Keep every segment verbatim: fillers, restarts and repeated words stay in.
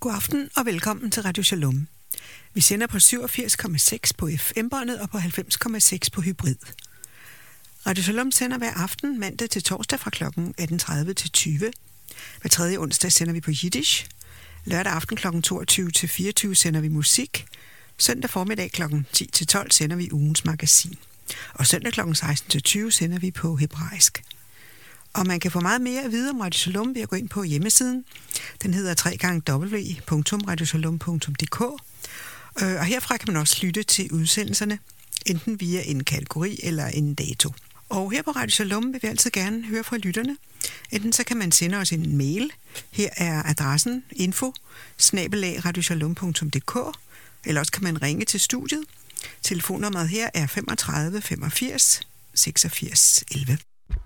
God aften og velkommen til Radio Shalom. Vi sender på syvogfirs komma seks på F M-båndet og på halvfems komma seks på hybrid. Radio Shalom sender hver aften mandag til torsdag fra klokken atten tredive til tyve. Hver tredje onsdag sender vi på Yiddish. Lørdag aften klokken toogtyve til fireogtyve sender vi musik. Søndag formiddag klokken ti til tolv sender vi ugens magasin. Og søndag klokken seksten til tyve sender vi på hebraisk. Og man kan få meget mere at vide om Radio Shalom ved at gå ind på hjemmesiden. Den hedder w w w punktum radio shalom punktum d k. Og herfra kan man også lytte til udsendelserne, enten via en kategori eller en dato. Og her på Radio Shalom vil vi altid gerne høre fra lytterne. Enten så kan man sende os en mail. Her er adressen info snabel-a radioshalom punktum d k. Eller også kan man ringe til studiet. Telefonnummeret her er femogtredive femogfirs seksogfirs elleve.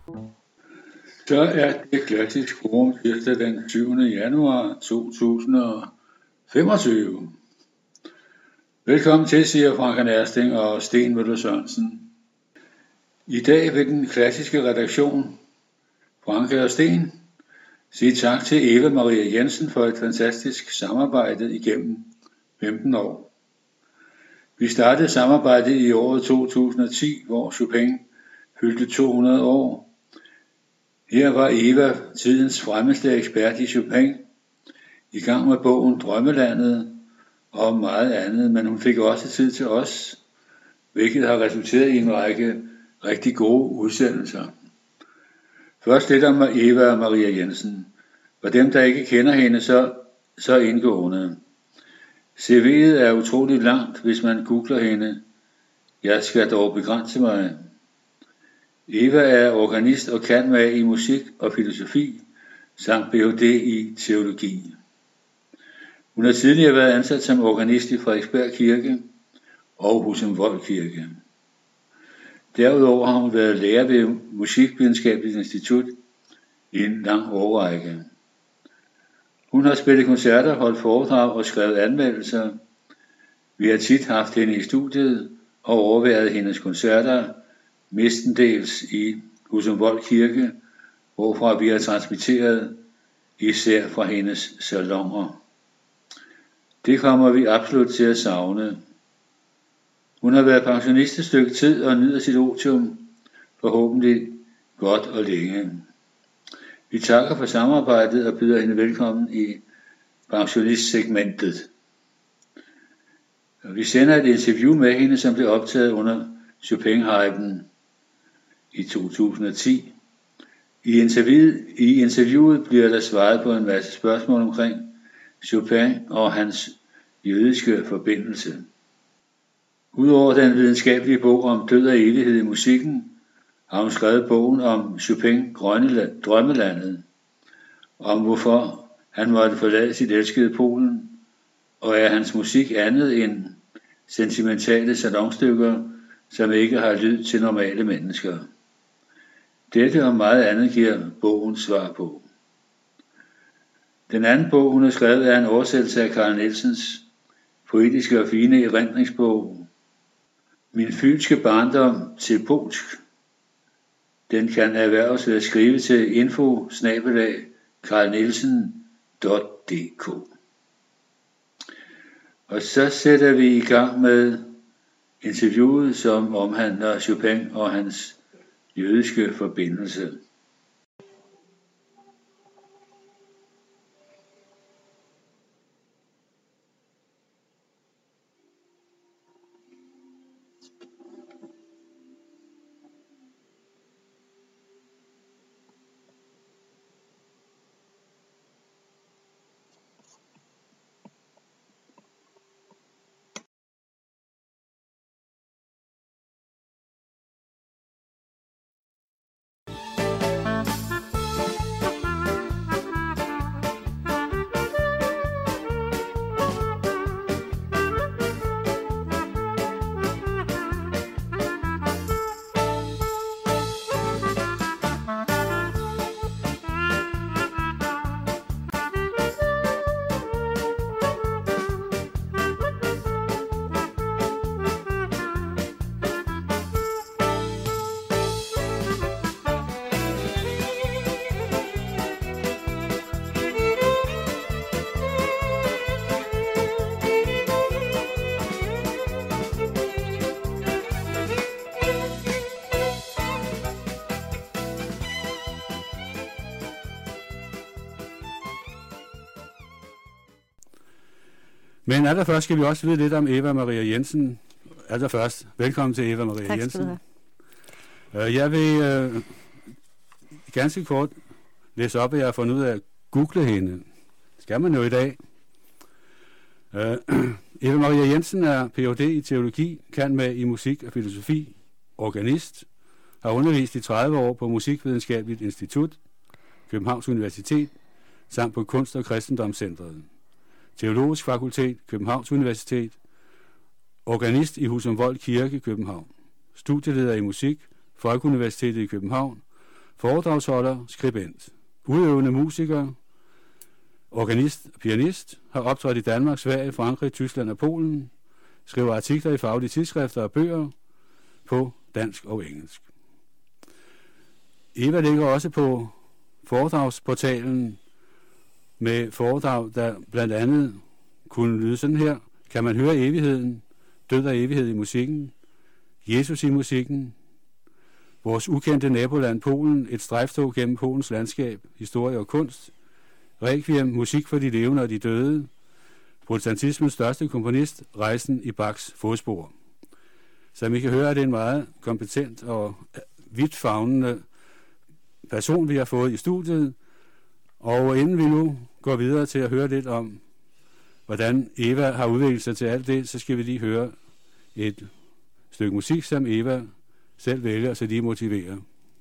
Så er det klassisk forum tirsdag den syvende januar to tusind og femogtyve. Velkommen til, siger Frank Ersting og Sten Møller Sørensen. I dag vil den klassiske redaktion, Frank og Sten, sige tak til Eva Maria Jensen for et fantastisk samarbejde igennem femten år. Vi startede samarbejdet i året to tusind og ti, hvor Chopin fyldte to hundrede år. Her var Eva, tidens fremmeste ekspert i Chopin, i gang med bogen Drømmelandet og meget andet, men hun fik også tid til os, hvilket har resulteret i en række rigtig gode udsendelser. Først lidt om Eva Maria Jensen. For dem, der ikke kender hende, så, så indgående. C V'et er utroligt langt, hvis man googler hende. Jeg skal dog begrænse mig. Eva er organist og kan med i musik og filosofi, samt B H D i teologi. Hun har tidligere været ansat som organist i Frederiksberg Kirke og Husumvold Kirke. Derudover har hun været lærer ved Musikvidenskabeligt Institut i en lang årrække. Hun har spillet koncerter, holdt foredrag og skrevet anmeldelser. Vi har tit haft hende i studiet og overværet hendes koncerter, mestendels i Husumvold Kirke, hvorfra vi har transmitteret især fra hendes salonger. Det kommer vi absolut til at savne. Hun har været pensionist et stykke tid og nyder sit otium, forhåbentlig godt og længe. Vi takker for samarbejdet og byder hende velkommen i pensionistsegmentet. Vi sender et interview med hende, som blev optaget under Chopin-hypen i to tusind og ti. I interviewet, I interviewet bliver der svaret på en masse spørgsmål omkring Chopin og hans jødiske forbindelse. Udover den videnskabelige bog om død og evighed i musikken, har hun skrevet bogen om Chopin Drømmelandet, om hvorfor han måtte forlade sit elskede Polen, og er hans musik andet end sentimentale salonstykker, som ikke har lyd til normale mennesker. Dette og meget andet giver bogen svar på. Den anden bog, hun har skrevet, er en oversættelse af Carl Nielsens poetiske og fine erindringsbog, Min fynske barndom til polsk. Den kan erhverves ved at skrive til info snabel-a carl nielsen punktum d k. Og så sætter vi i gang med interviewet, som omhandler Chopin og hans jødiske forbindelse. Men allerførst skal vi også vide lidt om Eva Maria Jensen. Allerførst, velkommen til Eva Maria tak Jensen. Uh, jeg vil uh, ganske kort læse op, at jeg har fundet ud af at google hende. Det skal man jo i dag. Uh, Eva Maria Jensen er P H D i teologi, kan med i musik og filosofi, organist, har undervist i tredive år på Musikvidenskabeligt Institut, Københavns Universitet, samt på Kunst- og Kristendomscentret, Teologisk Fakultet, Københavns Universitet, organist i Husumvold Kirke, København, studieleder i musik, Folkeuniversitetet i København, foredragsholder, skribent, udøvende musiker, organist og pianist, har optrådt i Danmark, Sverige, Frankrig, Tyskland og Polen, skriver artikler i faglige tidsskrifter og bøger på dansk og engelsk. Eva ligger også på foredragsportalen med foredrag, der blandt andet kunne lyde sådan her: Kan man høre evigheden? Død og evighed i musikken. Jesus i musikken. Vores ukendte naboland Polen. Et strejftog gennem Polens landskab, historie og kunst. Requiem, musik for de levende og de døde. Protestantismens største komponist, rejsen i Bachs fodspor. Som I kan høre, er det en meget kompetent og vidtfavnende person, vi har fået i studiet. Og inden vi nu går videre til at høre lidt om, hvordan Eva har udviklet sig til alt det, så skal vi lige høre et stykke musik, som Eva selv vælger, så de motiverer.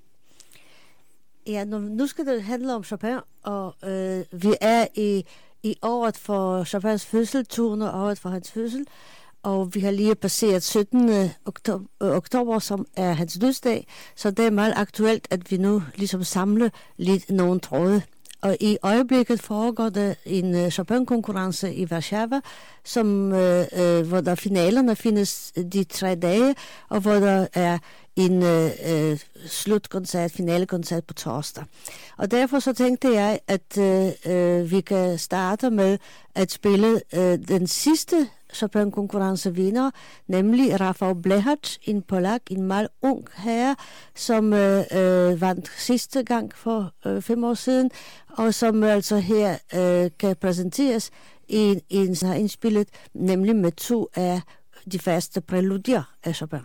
Ja, nu skal det handle om Chopin, og øh, vi er i, i året for Chopins fødsel, to hundrede året for hans fødsel, og vi har lige passeret syttende oktober, som er hans dødsdag, så det er meget aktuelt, at vi nu ligesom samler lidt nogle tråde. Og i øjeblikket foregår der en uh, Chopin-konkurrence i Warszawa, som, uh, uh, hvor der finalerne findes de tre dage, og hvor der er en uh, uh, slutkoncert, finalekoncert på torsdag. Og derfor så tænkte jeg, at uh, uh, vi kan starte med at spille uh, den sidste Chopin-konkurrencevinder, nemlig Rafał Blechacz, en polak, en meget ung herre, som øh, øh, vandt sidste gang for øh, fem år siden, og som altså her øh, kan præsenteres i en, har indspillet, nemlig med to af de faste præludier af Chopin.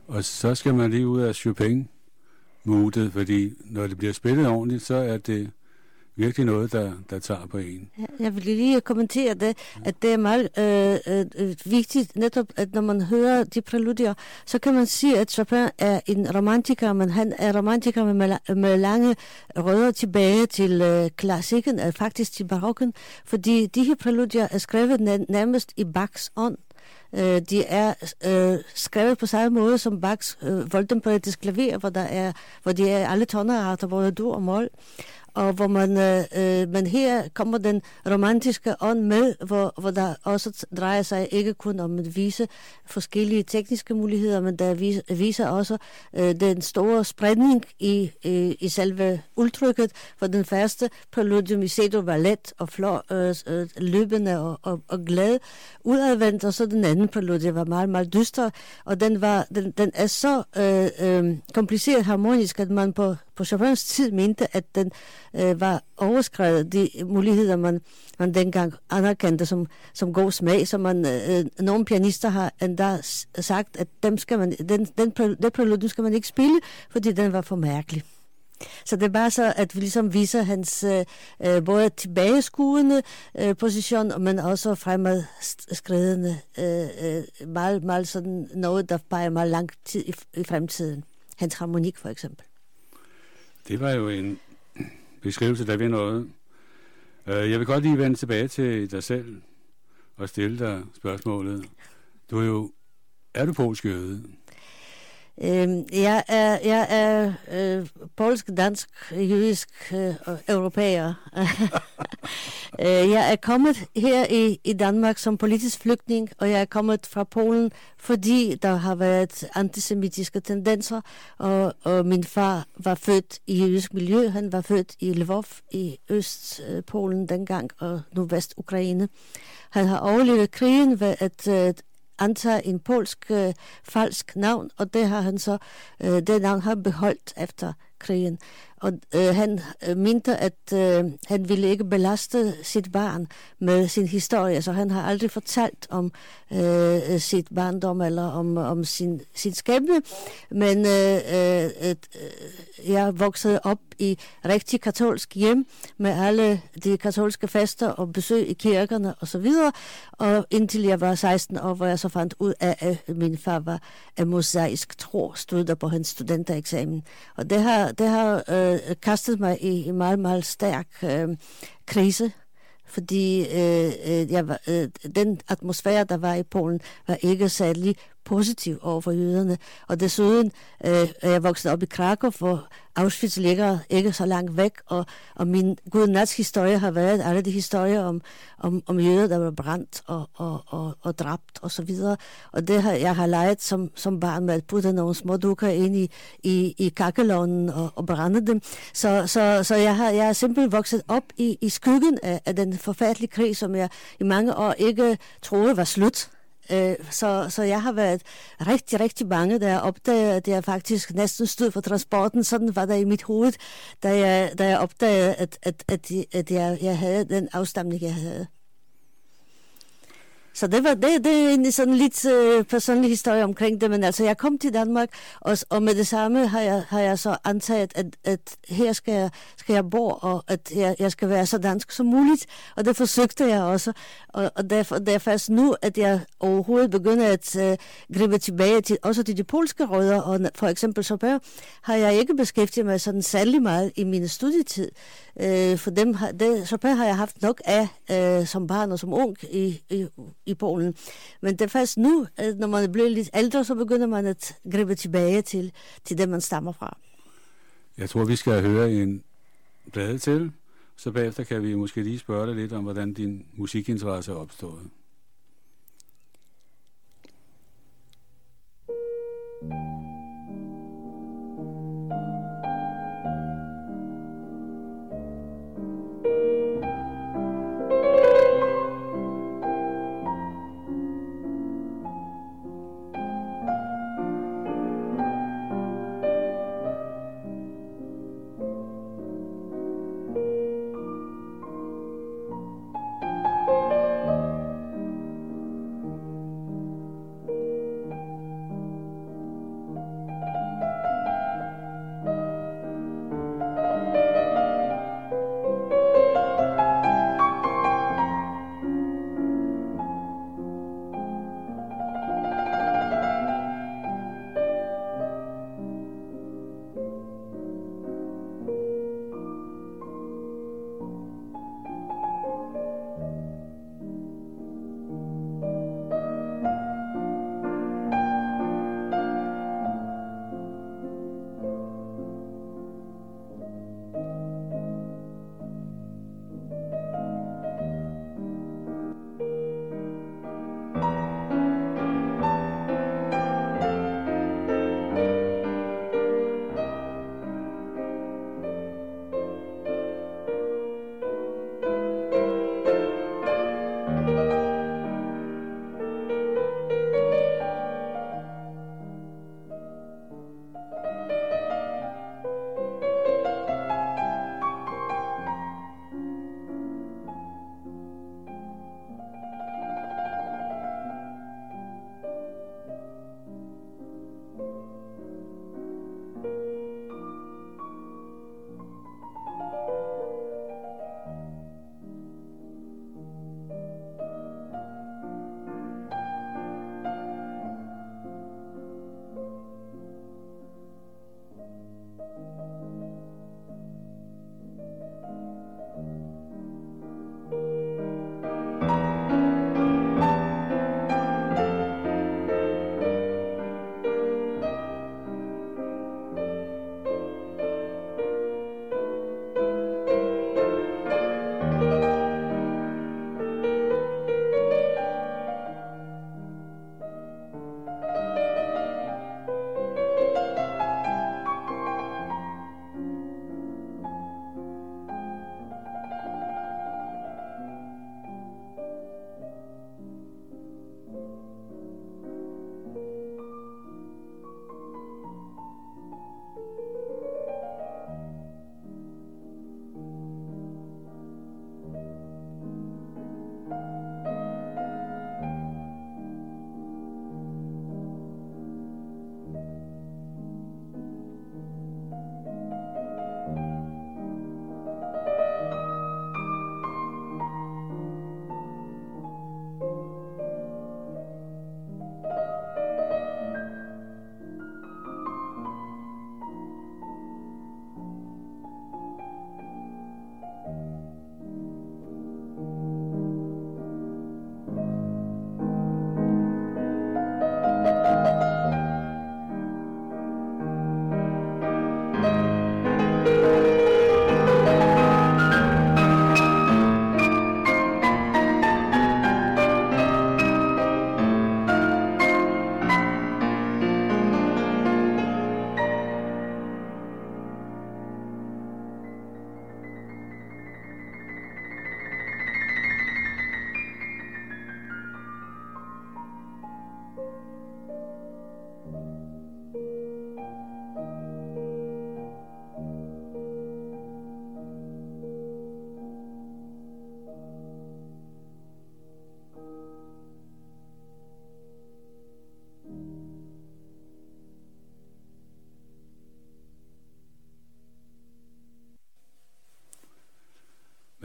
Og så skal man lige ud af Chopin-moodet, fordi når det bliver spillet ordentligt, så er det virkelig noget, der, der tager på en. Ja, jeg vil lige kommentere det, at det er meget øh, øh, vigtigt, netop at når man hører de præludier, så kan man sige, at Chopin er en romantiker, men han er romantiker med, med lange rødder tilbage til øh, klassikken, øh, faktisk til barokken, fordi de her præludier er skrevet nærmest i Bachs ånd. Uh, de er uh, skrevet på samme måde som Bachs uh, voldempoetisk klaver, hvor, der er, hvor de er alle tonarter, både dur og mol. Og hvor man, øh, øh, men her kommer den romantiske ånd med, hvor, hvor der også drejer sig ikke kun om at vise forskellige tekniske muligheder, men der vis, viser også øh, den store spredning i, i, i selve udtrykket, for den første præludium i C-dur var let og flår, øh, øh, løbende og, og, og glad udadvendt, og så den anden præludium var meget, meget dyster, og den, var, den, den er så øh, øh, kompliceret harmonisk, at man på, på Chopins tid mente, at den øh, var overskrevet de muligheder, man, man dengang anerkendte som, som god smag, så man, øh, nogle pianister har endda sagt, at dem skal man, den, den, den præludium skal man ikke spille, fordi den var for mærkelig. Så det er bare så, at vi ligesom viser hans øh, både tilbageskuende øh, position, men også fremadskridende, øh, øh, meget, meget sådan noget, der bare er meget lang tid i, i fremtiden. Hans harmonik for eksempel. Det var jo en beskrivelse, der ved noget. Jeg vil godt lige vende tilbage til dig selv og stille dig spørgsmålet. Du er jo, er du polsk jøde? Øhm, jeg er, jeg er øh, polsk, dansk, jødisk øh, og europæer. Jeg er kommet her i, i Danmark som politisk flygtning, og jeg er kommet fra Polen, fordi der har været antisemitiske tendenser, og, og min far var født i jødisk miljø. Han var født i Lvov i Østpolen dengang, og nu Vest-Ukraine. Han har overlevet krigen ved at øh, antager en polsk øh, falsk navn, og det har han så, øh, det navn har han beholdt efter krigen. Og øh, han øh, mente, at øh, han ville ikke belaste sit barn med sin historie, så han har aldrig fortalt om øh, sit barndom eller om, om sin, sin skæbne. Men øh, øh, øh, jeg voksede op i rigtig katolsk hjem med alle de katolske fester og besøg i kirkerne og så videre. Og indtil jeg var seksten år, hvor jeg så fandt ud af, at min far var af mosaisk tro, stod der på hans studentereksamen. Og det har, det har øh, kastet mig i en meget, meget stærk øh, krise, fordi øh, øh, jeg var, øh, den atmosfære, der var i Polen, var ikke særlig positiv over for jøderne. Og desuden øh, er jeg vokset op i Krakow, hvor Auschwitz ligger ikke så langt væk, og, og min godnats historie har været alle de historier om, om, om jøder, der var brændt og, og, og, og dræbt og så videre. Og det har jeg har leget som, som barn med at putte nogle små dukker ind i, i, i kakkelovnen og, og brænde dem. Så, så, så jeg har jeg er simpelthen vokset op i, i skyggen af, af den forfærdelige krig, som jeg i mange år ikke troede var slut. Så, så jeg har været rigtig, rigtig bange, da jeg opdagede, at jeg faktisk næsten stod for transporten. Sådan var der i mit hoved, da jeg, da jeg opdagede, at, at, at, at jeg, jeg havde den afstamning, jeg havde. Så det var det, det er en sådan lidt øh, personlig historie omkring det, men altså jeg kom til Danmark, og, og med det samme har jeg, har jeg så antaget, at, at her skal jeg, skal jeg bo, og at jeg, jeg skal være så dansk som muligt, og det forsøgte jeg også. Og, og derfor, det er først nu, at jeg overhovedet begynder at øh, gribe tilbage til, også til de polske rødder, og for eksempel Chopin har jeg ikke beskæftiget mig sådan særlig meget i min studietid. Øh, for dem har, det, Chopin har jeg haft nok af øh, som barn og som ung i, i, i Polen. Men det er først nu, at når man er blevet lidt ældre, så begynder man at gribe tilbage til, til det, man stammer fra. Jeg tror, vi skal høre en plade til, så bagefter kan vi måske lige spørge dig lidt om, hvordan din musikinteresse er opstået.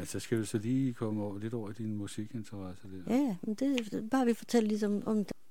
Men så skal du så lige komme over, lidt over i din musikinteresse der. Ja, men det bare vi fortælle lidt om, om det.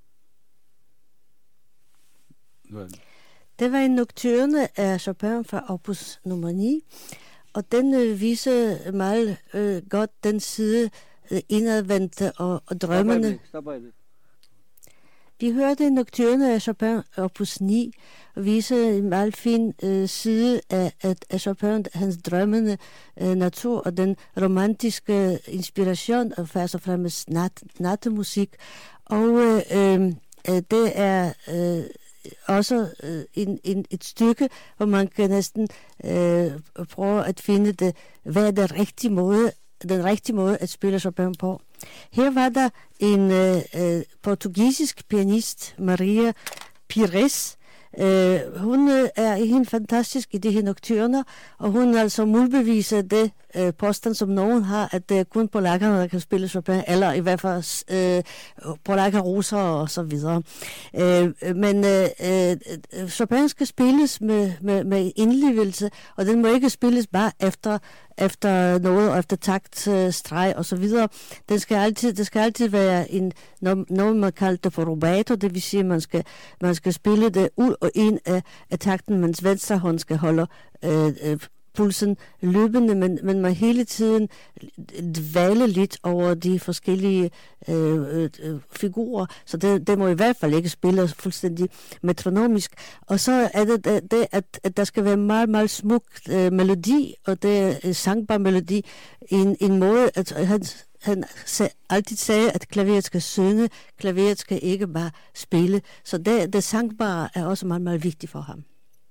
Hvad? Det var en nocturne af Chopin fra opus nummer ni, og den øh, viser meget øh, godt den side øh, indadvendte og, og drømmende. Stop øjeblik, stop Vi hørte en nocturne af Chopin opus ni, og viser en meget fin øh, side af, af, af Chopin, hans drømmende øh, natur og den romantiske inspiration af først og fremmest nat, nattemusik. Og øh, øh, det er øh, også øh, en, en, et stykke, hvor man kan næsten øh, prøve at finde det, hvad er den rigtige måde, den rigtige måde at spille Chopin på. Her var der en øh, øh, portugisisk pianist, Maria Pires. Øh, hun øh, er helt fantastisk i de her nocturner, og hun altså modbeviser det øh, påstand, som nogen har, at det er kun polakkerne, der kan spille Chopin, eller i hvert fald øh, polakker, russer og så videre. Øh, men øh, øh, Chopin skal spilles med, med, med indlevelse, og den må ikke spilles bare efter efter noget, og efter takt, øh, streg og så videre. Den skal altid, det skal altid være en, noget, man kalder det for rubato, det vil sige, at man skal, man skal spille det ud og ind af, af takten, mens venstre hånd skal holde øh, øh, pulsen løbende, men, men man hele tiden dvæler lidt over de forskellige øh, øh, figurer, så det, det må i hvert fald ikke spille fuldstændig metronomisk. Og så er det, det, det at, at der skal være meget, meget smuk øh, melodi, og det er en sangbar melodi, en, en måde, at han, han altid sagde, at klaveret skal synge, klaveret skal ikke bare spille, så det, det sangbare er også meget, meget vigtigt for ham.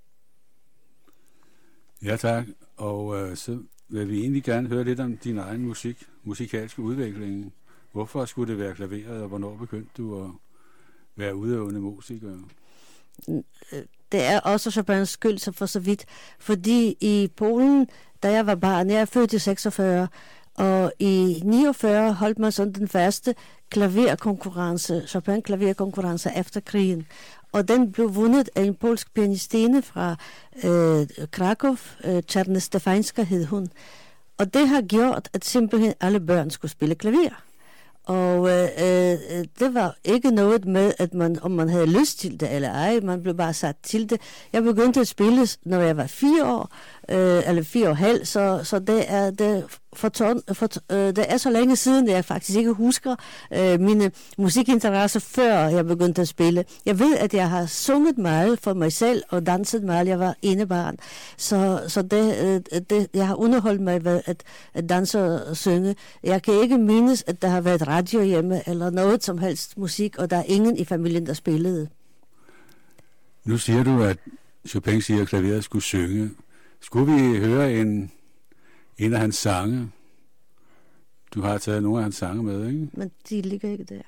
Ja, tak. Og øh, så vil vi egentlig gerne høre lidt om din egen musik, musikalske udvikling. Hvorfor skulle det være klaveret, og hvornår begyndte du at være udøvende musiker? Det er også Chopins skyld, så for så vidt. Fordi i Polen, da jeg var barn, jeg er født i seksogfyrre, og i niogfyrre holdt man sådan den første klaverkonkurrence, Chopin klaverkonkurrence efter krigen. Og den blev vundet af en polsk pianistine fra øh, Krakow, øh, Czarny Stefańska hed hun. Og det har gjort, at simpelthen alle børn skulle spille klaver. Og øh, øh, det var ikke noget med, at man, om man havde lyst til det eller ej, man blev bare sat til det. Jeg begyndte at spille, når jeg var fire år, øh, eller fire og halv, så, så det, er, det, for ton, for, øh, det er så længe siden, at jeg faktisk ikke husker øh, mine musikinteresser, før jeg begyndte at spille. Jeg ved, at jeg har sunget meget for mig selv, og danset meget, jeg var enebarn. Så, så det, øh, det, jeg har underholdt mig ved at, at danse og synge. Jeg kan ikke mindes, at der har været radio hjemme, eller noget som helst musik, og der er ingen i familien, der spillede. Nu siger du, at Chopin siger, at klaveret skulle synge. Skulle vi høre en, en af hans sange? Du har taget nogle af hans sange med, ikke? Men de ligger ikke der.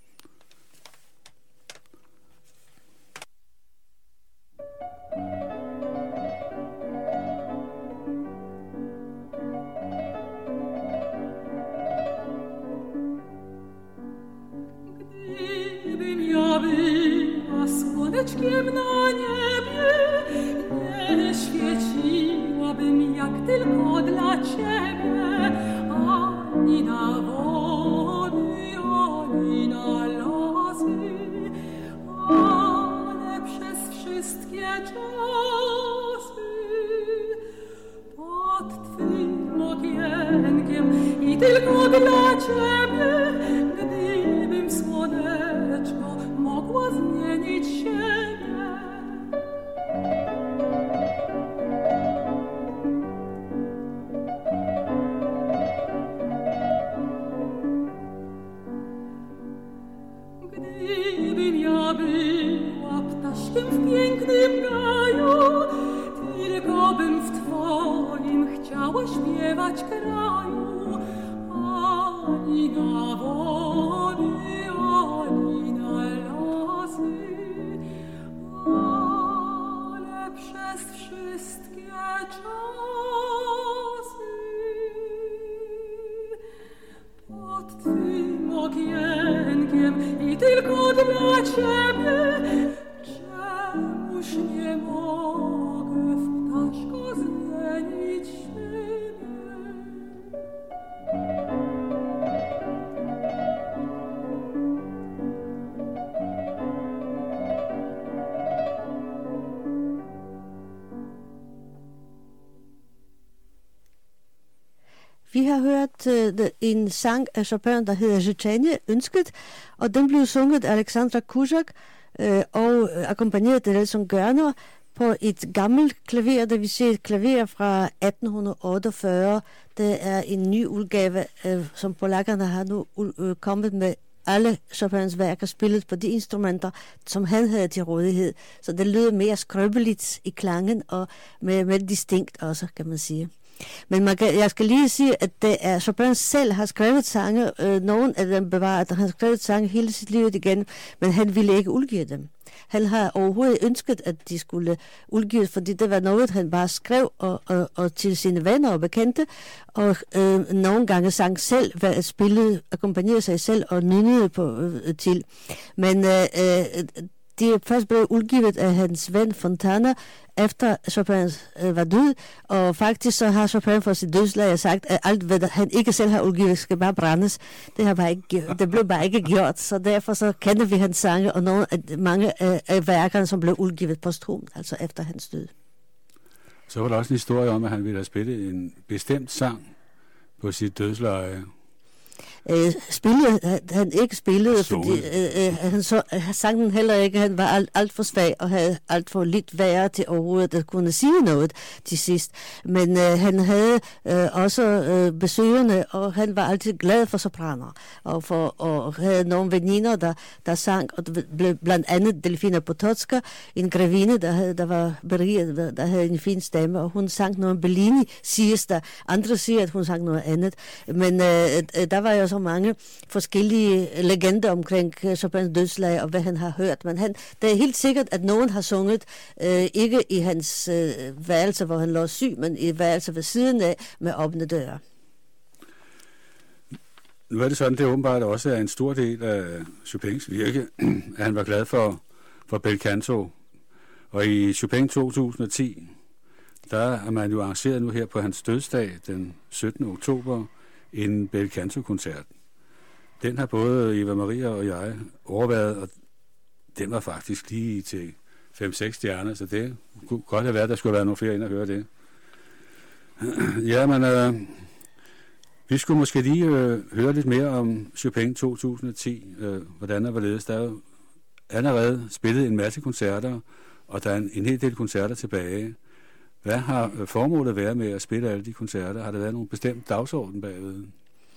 Słoneczkiem na niebie nie świeciłabym jak tylko dla ciebie, ani na wody, ani na lasy, ale przez wszystkie czasy pod twym okienkiem i tylko dla ciebie, gdybym słoneczko mogła zmienić siebie. Gdybym ja była ptaszkiem w pięknym gaju, tylko bym w twoim chciała śpiewać kraju, ani na wody, ani na lasy, ale przez wszystkie czasy pod twym okienkiem i tylko dla ciebie, czemuż nie mogę w ptaszka zmienić siebie. Vi har hørt uh, en sang af Chopin, der hedder Zhytania, Ønsket, og den blev sunget af Alexandra Kuzak uh, og akkompagneret af Nelson Görner på et gammelt klaver, det vil sige et klaver fra atten otteogfyrre. Det er en ny udgave, uh, som polakkerne har nu uh, kommet med alle Chopins værker spillet på de instrumenter, som han havde til rådighed. Så det lyder mere skrøbeligt i klangen og mere, mere distinkt også, kan man sige. Men man kan, jeg skal lige sige, at det er, Chopin selv har skrevet sange, øh, nogle af dem bevaret, han har skrevet sange hele sit liv igen, men han ville ikke udgive dem. Han har overhovedet ønsket, at de skulle udgives, fordi det var noget, han bare skrev og, og, og til sine venner og bekendte, og øh, nogle gange sang selv, hvad spillede, akkompagnerede sig selv og nynnede på øh, til. Men øh, øh, de er først blevet udgivet af hans ven Fontana, efter Chopin øh, var død, og faktisk så har Chopin for sit dødsleje sagt, at alt, hvad han ikke selv har udgivet, skal bare brændes. Det, har bare ikke, det blev bare ikke gjort, så derfor så kender vi hans sange, og nogle af, mange af, af værkerne, som blev udgivet posthumt, altså efter hans død. Så var der også en historie om, at han ville have spillet en bestemt sang på sit dødsleje. Øh, spillede han ikke spillede, fordi øh, øh, han så, han sang den heller ikke. Han var alt, alt for svag og havde alt for lidt værre til overhovedet at kunne sige noget til sidst. Men øh, han havde øh, også øh, besøgende, og han var altid glad for sopraner og for og havde nogle veninder, der der sang, og blandt andet Delfina Potocka, en grevinde, der havde, der var beriget, der, der havde en fin stemme, og hun sang noget Bellini, siges der. Andre siger, at hun sang noget andet. Men øh, der var jo så mange forskellige legender omkring Chopins dødsleje og hvad han har hørt. Men han, det er helt sikkert, at nogen har sunget, øh, ikke i hans øh, værelse, hvor han lå syg, men i værelse ved siden af med åbne døre. Nu er det sådan, det åbenbart også er en stor del af Chopins virke, at han var glad for, for bel canto. Og i Chopin to tusind og ti, der er man jo arrangeret nu her på hans dødsdag, den syttende oktober, en bel canto-koncert. Den har både Eva Maria og jeg overvejet, og den var faktisk lige til fem seks stjerner, så det kunne godt have været, at der skulle være nogle flere ind og høre det. Ja, men øh, vi skulle måske lige øh, høre lidt mere om Chopin to tusind og ti, øh, hvordan og hvorledes. Der er jo allerede spillet en masse koncerter, og der er en, en hel del koncerter tilbage. Hvad har formålet været med at spille alle de koncerter? Har der været nogle bestemt dagsorden bagved?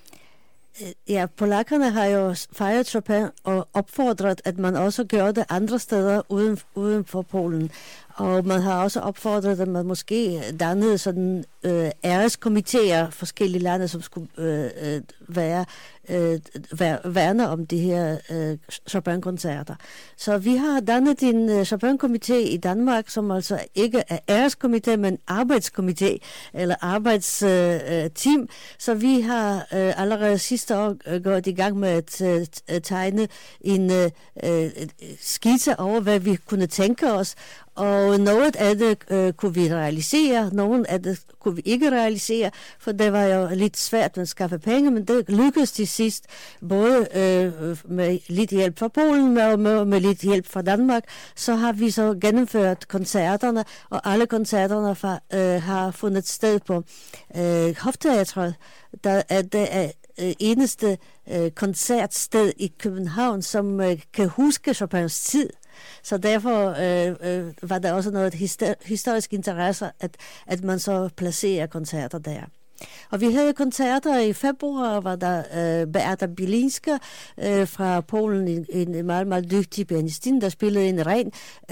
Ja, polakkerne har jo fejret Chopin og opfordret, at man også gør det andre steder uden, uden for Polen. Og man har også opfordret, at man måske dannede sådan øh, æreskomiteer forskellige lande, som skulle øh, være øh, værne om de her øh, Chopin-koncerter. Så vi har dannet en øh, Chopin-komité i Danmark, som altså ikke er æreskomité, men arbejdskomité eller arbejdsteam. Øh, Så vi har øh, allerede sidste år øh, gået i gang med at øh, tegne en øh, skitse over, hvad vi kunne tænke os. Og noget af det øh, kunne vi realisere, noget af det kunne vi ikke realisere, for det var jo lidt svært at skaffe penge, men det lykkedes til sidst, både øh, med lidt hjælp fra Polen og med, med lidt hjælp fra Danmark. Så har vi så gennemført koncerterne, og alle koncerterne fra, øh, har fundet sted på øh, Hofteatret. Der er det er øh, eneste øh, koncertsted i København, som øh, kan huske Chopins tid. Så derfor øh, øh, var der også noget histor- historisk interesse, at, at man så placerer koncerter der. Og vi havde koncerter i februar, var der øh, Beata Bilinska øh, fra Polen, en, en meget, meget dygtig pianistin, der spillede en ren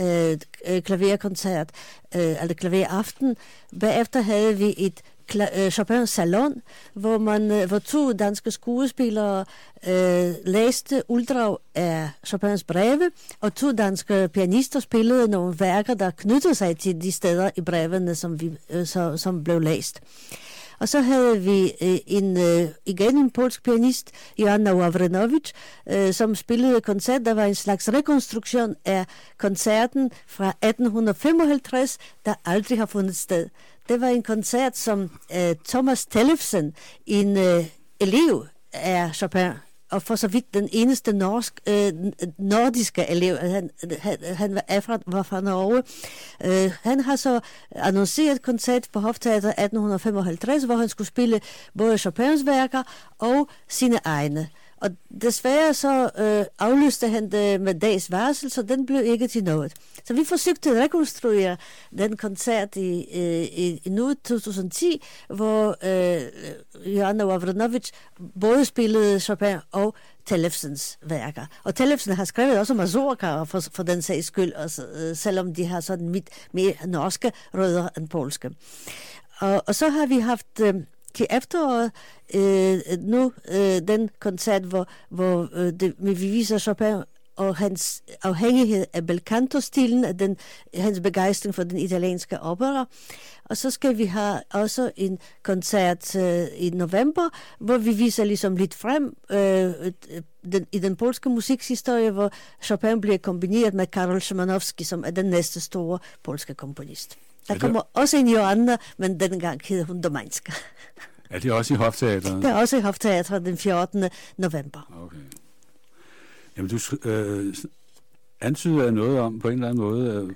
øh, klaverkoncert, øh, eller klaveraften. Bagefter havde vi et Chopin Salon, hvor man hvor to danske skuespillere øh, læste uddrag af Chopins breve, og to danske pianister spillede nogle værker, der knyttede sig til de steder i brevene, som, vi, øh, så, som blev læst. Og så havde vi øh, en, øh, igen en polsk pianist, Joanna Wawrynowicz, øh, som spillede koncert. Der var en slags rekonstruktion af koncerten fra atten femoghalvtreds, der aldrig har fundet sted. Det var en koncert, som øh, Thomas Tellefsen, en øh, elev af Chopin, og for så vidt den eneste norsk, øh, nordiske elev. Han, han, han var, fra, var fra Norge. Øh, han har så annonceret koncert på Hofteatret atten femoghalvtreds, hvor han skulle spille både Chopins værker og sine egne. Og desværre så øh, aflyste han det med dags varsel, så den blev ikke til noget. Så vi forsøgte at rekonstruere den koncert i, øh, i, i nu to tusind og ti, hvor øh, Joanna Wawrynowicz både spillede Chopin og Tellefsens værker. Og Tellefsen har skrevet også mazurkaer for, for den sags skyld, også, øh, selvom de har sådan mit, mere norske rødder end polske. Og, og så har vi haft... Øh, til efteråret øh, nu øh, den koncert, hvor, hvor øh, det, vi viser Chopin og hans afhængighed af bel canto-stilen, af den, hans begejstring for den italienske opera. Og så skal vi have også en koncert øh, i november, hvor vi viser ligesom lidt frem øh, den, i den polske musikshistorie, hvor Chopin bliver kombineret med Karol Szymanowski, som er den næste store polske komponist. Der kommer også en Joanna, men dengang hedder hun Domańska. Er det også i Hofteatret? Det er også i Hofteatret den fjortende november. Okay. Jamen, du øh, antyder noget om på en eller anden måde, øh,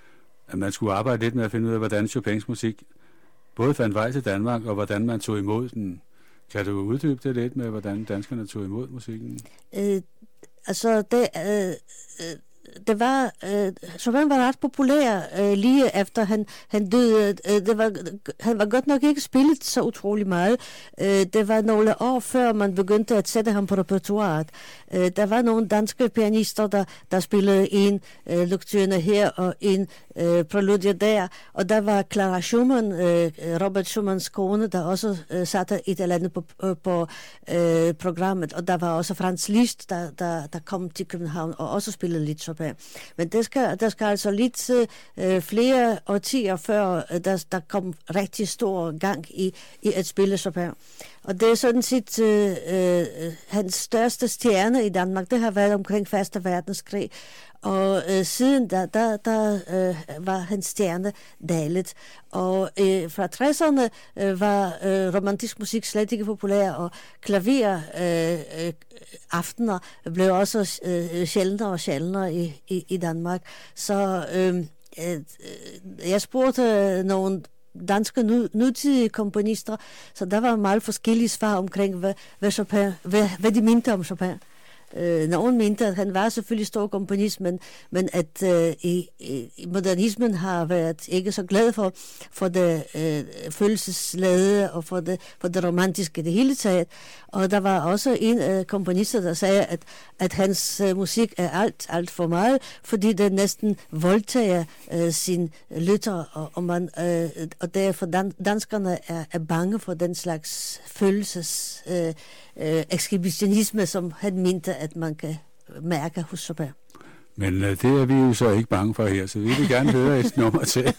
at man skulle arbejde lidt med at finde ud af, hvordan Chopins musik både fandt vej til Danmark, og hvordan man tog imod den. Kan du uddybe det lidt med, hvordan danskerne tog imod musikken? Øh, altså, det... Øh, øh, Det var, øh, Chopin var ret populær øh, lige efter han, han døde. Øh, det var, han var godt nok ikke spillet så utrolig meget. Øh, det var nogle år før man begyndte at sætte ham på repertoiret. Øh, der var nogle danske pianister, der, der spillede en øh, Nocturne her og en øh, Prelude der. Og der var Clara Schumann, øh, Robert Schumanns kone, der også øh, satte et eller andet på, øh, på øh, programmet. Og der var også Franz Liszt, der, der, der kom til København og også spillede lidt Chopin. Men det skal, der skal altså lidt øh, flere årtier før, øh, der, der kom rigtig stor gang i, i at spille Chopin. Og det er sådan set øh, øh, hans største stjerne i Danmark. Det har været omkring første verdenskrig. Og øh, siden da, der, der øh, var hans stjerne dalet. Og øh, fra tresserne øh, var øh, romantisk musik slet ikke populær, og klaver øh, øh, aftener blev også øh, sjældnere og sjældnere i, i, i Danmark. Så øh, øh, jeg spurgte nogle danske nutidige komponister, så der var meget forskellige svar omkring, hvad, hvad, Chopin, hvad, hvad de mente om Chopin. Øh, nogen mente, at han var selvfølgelig stor komponist, men, men at øh, i, i modernismen har været ikke så glad for, for det øh, følelsesladede og for det, for det romantiske det hele taget. Og der var også en øh, komponist, der sagde, at, at hans øh, musik er alt, alt for meget, fordi det næsten voldtager øh, sin lytter, og, og, man, øh, og derfor dan, danskerne er, er bange for den slags følelses øh, øh, ekshibitionisme, som han mente, at man kan mærke hos Chopin. Men øh, det er vi jo så ikke bange for her, så vi vil gerne høre et nummer til.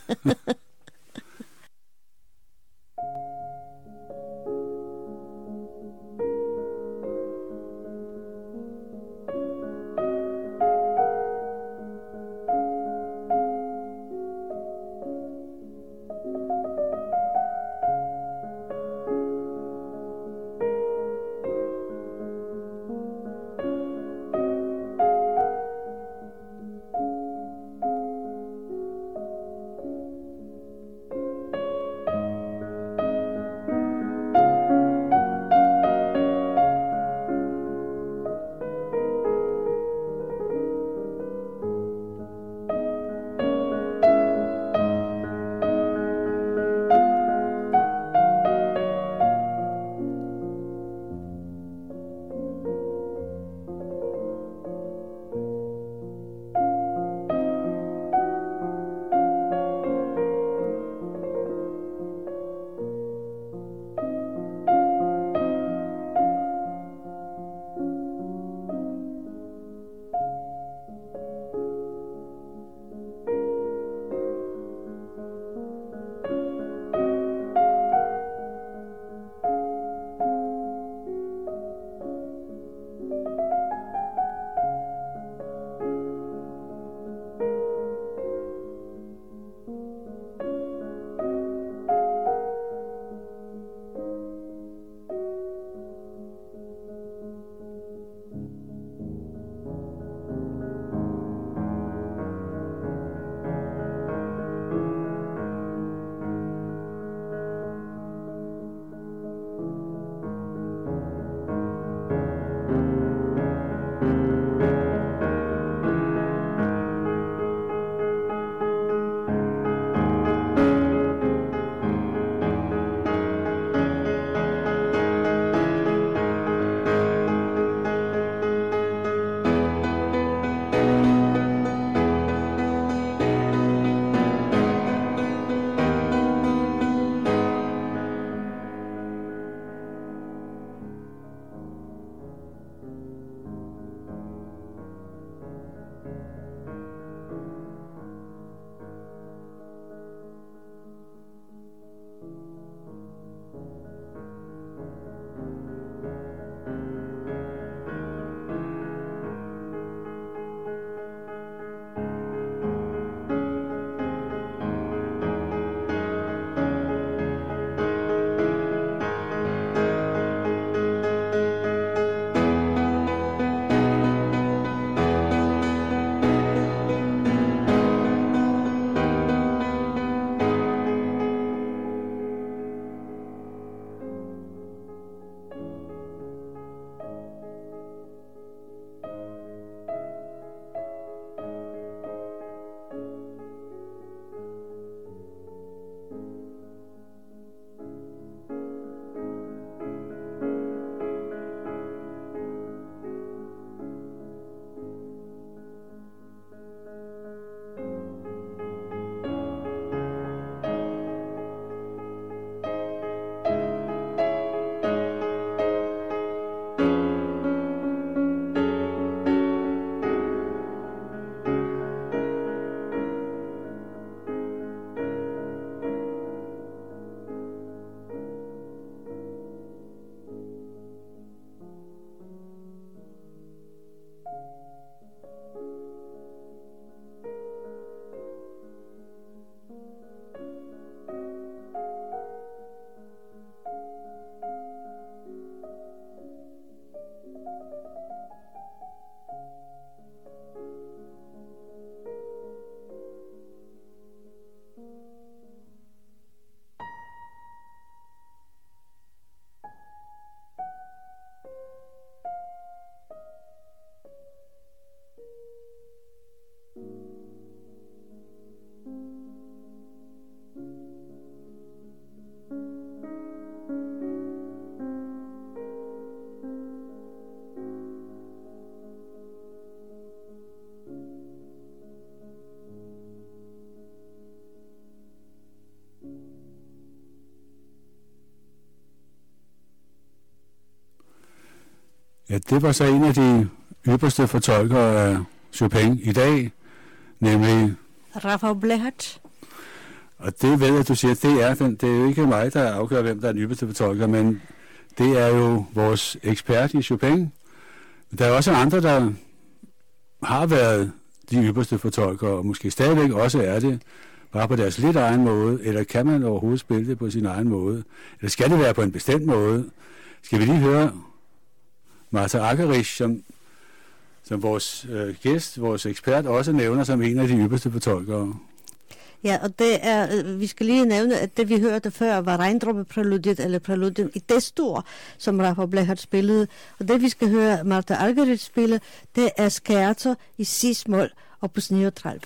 Ja, det var så en af de ypperste fortolkere af Chopin i dag, nemlig Rafael Blechert. Og det ved jeg, at du siger, det er, den, det er jo ikke mig, der afgør, hvem der er den ypperste fortolker, men det er jo vores ekspert i Chopin. Der er også andre, der har været de ypperste fortolkere, og måske stadigvæk også er det, bare på deres lidt egen måde, eller kan man overhovedet spille det på sin egen måde? Eller skal det være på en bestemt måde? Skal vi lige høre Martha Argerich, som, som vores øh, gæst, vores ekspert, også nævner som en af de ypperste fortolkere? Ja, og det er, vi skal lige nævne, at det vi hørte før var regndråbepræludiet, eller præludium i det store, som Rafael Blechert spillede. Og det vi skal høre Martha Argerich spille, det er scherzo i cis-mol opus niogtredive.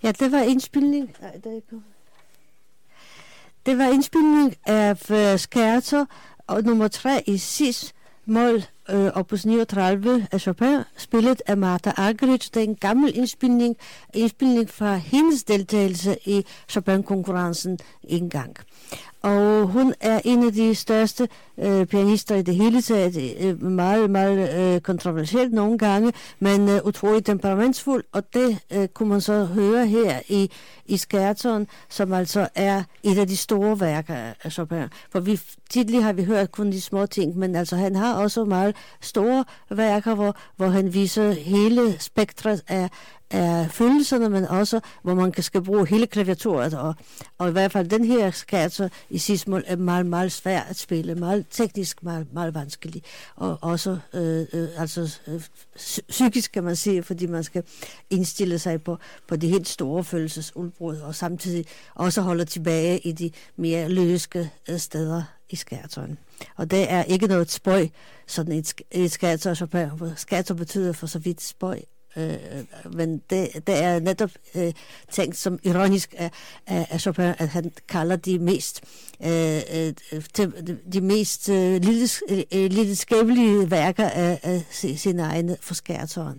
Ja, det var indspilning. Nej, det, er ikke... det var indspilning af uh, Scherzo og nummer tre i cis mål, øh, opus niogtredive af Chopin, spillet af Martha Argerich. Det er en gammel indspilning, indspilning fra hendes deltagelse i Chopin-konkurrencen engang. Og hun er en af de største øh, pianister i det hele taget, øh, meget, meget øh, kontroversielt nogle gange, men øh, utroligt temperamentsfuld, og det øh, kunne man så høre her i, i Scherzoen, som altså er et af de store værker af Chopin. For vi, tidligere har vi hørt kun de små ting, men altså han har også meget store værker, hvor, hvor han viser hele spektret af af følelserne, men også, hvor man kan skal bruge hele klaviaturet, og, og i hvert fald den her scherzo i cis-mol er meget, meget svær at spille, meget teknisk, meget, meget vanskelig, og også øh, øh, altså øh, psykisk, kan man sige, fordi man skal indstille sig på, på de helt store følelsesudbrud, og samtidig også holde tilbage i de mere løske øh, steder i scherzoen. Og det er ikke noget spøj, sådan et, et scherzo, scherzo betyder for så vidt spøj, Øh, men det, det er netop øh, tænkt som ironisk af, af, af Chopin, at han kalder de mest øh, de, de mest øh, lidenskabelige værker af, af sine egne for scherzoen.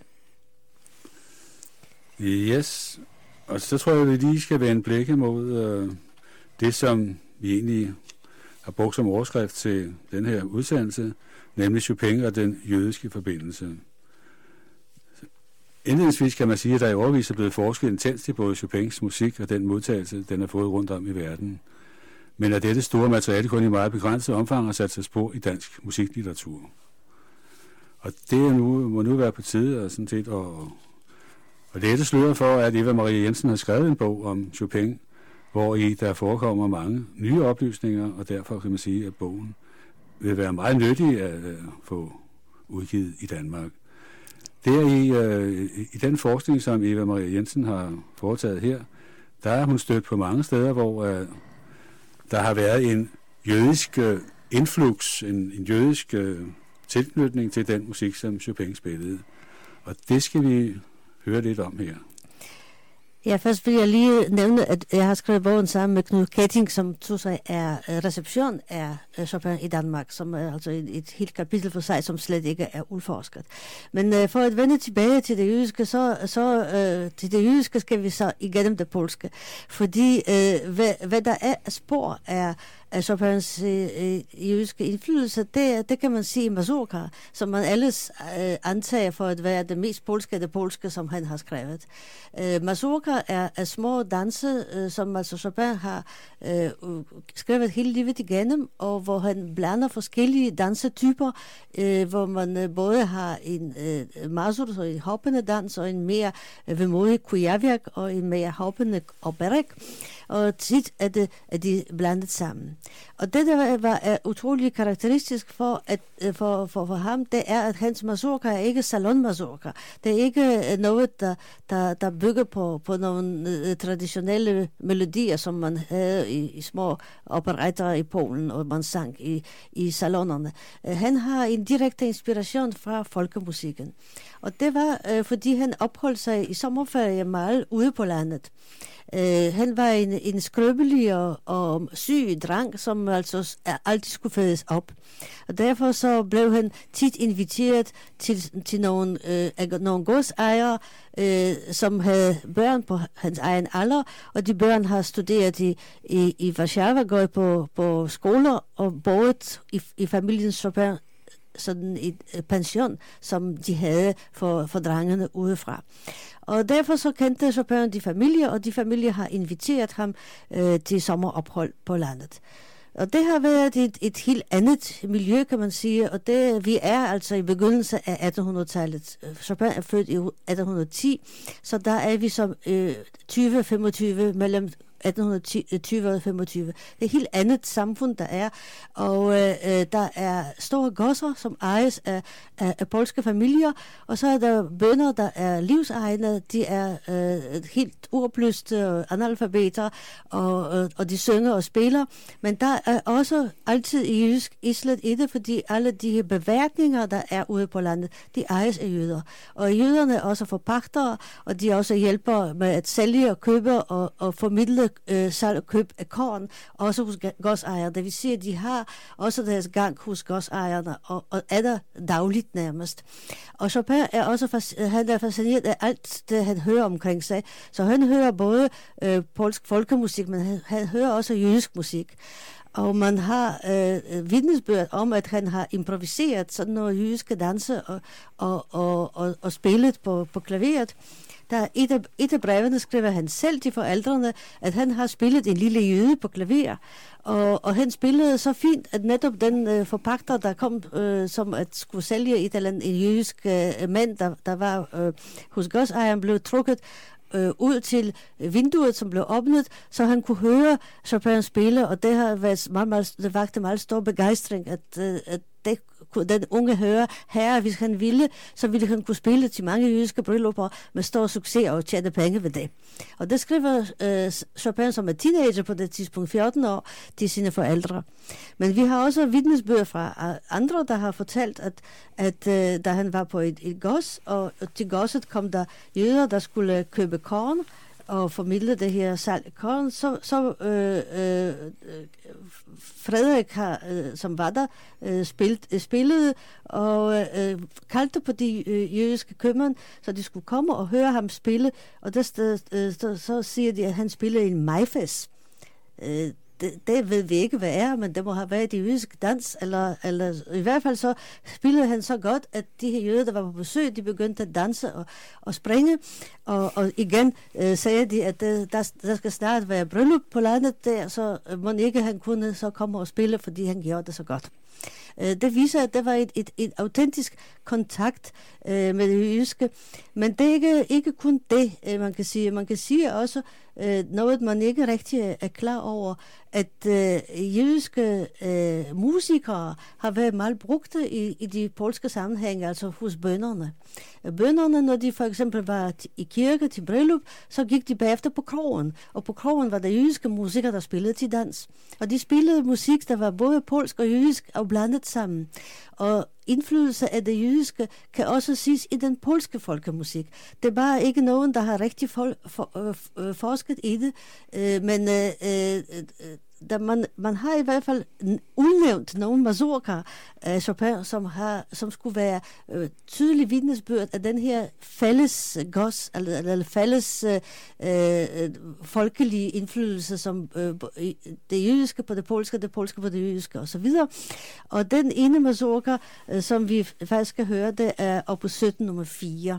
Yes, og så tror jeg, at vi lige skal vende blikket mod øh, det, som vi egentlig har brugt som overskrift til den her udsendelse, nemlig Chopin og den jødiske forbindelse. Indledningsvis kan man sige, at der i årevis er blevet forsket intenst i både Chopins musik og den modtagelse, den har fået rundt om i verden. Men at dette store materiale kun i meget begrænset omfang har sat sig spor i dansk musiklitteratur. Og det er nu, må nu være på tide og sådan set, og, og det er det sløret for, at Eva Marie Jensen har skrevet en bog om Chopin, hvor i der forekommer mange nye oplysninger, og derfor kan man sige, at bogen vil være meget nyttig at uh, få udgivet i Danmark. Det er i, øh, i den forskning, som Eva Marie Jensen har foretaget her, der er hun stødt på mange steder, hvor øh, der har været en jødisk øh, influx, en, en jødisk øh, tilknytning til den musik, som Chopin spillede. Og det skal vi høre lidt om her. Ja, først vil jeg lige nævne, at jeg har skrevet bogen sammen med Knud Ketting, som tog sig af reception af Chopin i Danmark, som er altså et, et helt kapitel for sig, som slet ikke er udforsket. Men uh, for at vende tilbage til det jødiske, så, så uh, til det jødiske skal vi så igennem det polske, fordi uh, hvad, hvad der er spor af af Chopins øh, jødiske indflydelse, det, det kan man sige i mazurka, som man ellers øh, antager for at være det mest polske af det polske, som han har skrevet. Øh, mazurka er, er små danse, øh, som altså Chopin har øh, skrevet hele livet igennem, og hvor han blander forskellige dansetyper, øh, hvor man øh, både har en øh, mazur, så en hoppende dans, og en mere øh, vemodig kujavjak, og en mere hoppende operek, og tit er, det, er de blandet sammen. Og det, der var er utrolig karakteristisk for, at, for, for, for ham, det er, at hans mazurka er ikke salonmazurka. Det er ikke noget, der, der, der bygger på, på nogle uh, traditionelle melodier, som man havde i, i små operetter i Polen, og man sang i, i salonerne. Uh, han har en direkte inspiration fra folkemusikken. Og det var, uh, fordi han opholdt sig i sommerferie meget ude på landet. Uh, han var en, en skrøbelig og, og syg dreng, som altså altid skulle fødes op. Og derfor så blev han tit inviteret til, til nogle, uh, nogle godsejere, uh, som havde børn på hans egen alder, og de børn har studeret i, i, i Warszawa, gået på, på skoler og boet i, i familien Chopin, sådan et pension, som de havde for, for drengene udefra. Og derfor så kendte Chopin de familier, og de familier har inviteret ham øh, til sommerophold på landet. Og det har været et, et helt andet miljø, kan man sige, og det, vi er altså i begyndelsen af attenhundredetallet. Chopin er født i atten ti, så der er vi som øh, tyve femogtyve mellem atten tyve og femogtyve. Det er et helt andet samfund, der er, og øh, der er store godser, som ejes af, af, af polske familier, og så er der bønder, der er livsejende, de er øh, helt uoplyste analfabeter, og, og, og de synger og spiller, men der er også altid i jysk islet i det, fordi alle de beværtninger, der er ude på landet, de ejes af jøder. Og jøderne er også forpagtere, og de også hjælper med at sælge og købe og, og formidle øh, salg og køb af korn, også hos godsejere. Det vil sige, at de har også deres gang hos godsejerne, og, og er der dagligt nærmest. Og Chopin er også han er fascineret af alt det, han hører omkring sig. Så han hører både øh, polsk folkemusik, men han, han hører også jødisk musik. Og man har øh, vidnesbyrd om, at han har improviseret sådan nogle jødiske danse og, og, og, og, og spillet på, på klaveret. Der et af, et af brevene skriver han selv til forældrene, at han har spillet en lille jøde på klaver. Og, og han spillede så fint, at netop den øh, forpagter, der kom øh, som at skulle sælge et eller andet en jødisk øh, mand, der, der var øh, hos godsejeren, blev trukket øh, ud til vinduet, som blev åbnet, så han kunne høre Chopin spille, og det har været meget, meget, det vagte meget stor begejstring, at, øh, at det den unge hører, herre, hvis han ville, så ville han kunne spille til mange jødiske bryllupper med stor succes og tjene penge ved det. Og det skriver øh, Chopin, som er teenager på det tidspunkt, fjorten år, til sine forældre. Men vi har også vidnesbyrd fra andre, der har fortalt, at, at øh, da han var på et, et gods, og, og til godset kom der jøder, der skulle købe korn, og formidle det her salg af korn, så, så øh, øh, Frederik, har, øh, som var der, øh, spilt, spillede og øh, kaldte på de øh, jødiske købmænd, så de skulle komme og høre ham spille, og der, øh, så, så siger de, at han spillede en majfest. Øh, Det, det ved vi ikke, hvad er, men det må have været i jødisk dans, eller, eller i hvert fald så spillede han så godt, at de her jøder, der var på besøg, de begyndte at danse og, og springe, og, og igen øh, sagde de, at det, der, der skal snart være bryllup på landet der, så må ikke han kunne så komme og spille, fordi han gjorde det så godt. Det viser, at det var et, et, et autentisk kontakt øh, med det jødiske. Men det er ikke, ikke kun det, øh, man kan sige. Man kan sige også øh, noget, man ikke rigtig er klar over, at øh, jødiske øh, musikere har været meget brugte i, i de polske sammenhænge, altså hos bønderne. Bønderne, når de for eksempel var i kirke til bryllup, så gik de bagefter på krogen. Og på krogen var der jødiske musikere, der spillede til dans. Og de spillede musik, der var både polsk og jødisk og blandet sammen. Og indflydelse af det jødiske kan også siges i den polske folkemusik. Det er bare ikke nogen, der har rigtig for, for, øh, forsket i det, øh, men øh, øh, der man, man har i hvert fald udnævnt nogle mazurker af Chopin, som, har, som skulle være øh, tydelig vidnesbyrd af den her fælles gods, eller, eller fælles øh, øh, folkelige indflydelse, som øh, det jødiske på det polske, det polske på det jødiske osv. Og den ene mazurker, øh, som vi faktisk skal høre, det er opus sytten nummer fire.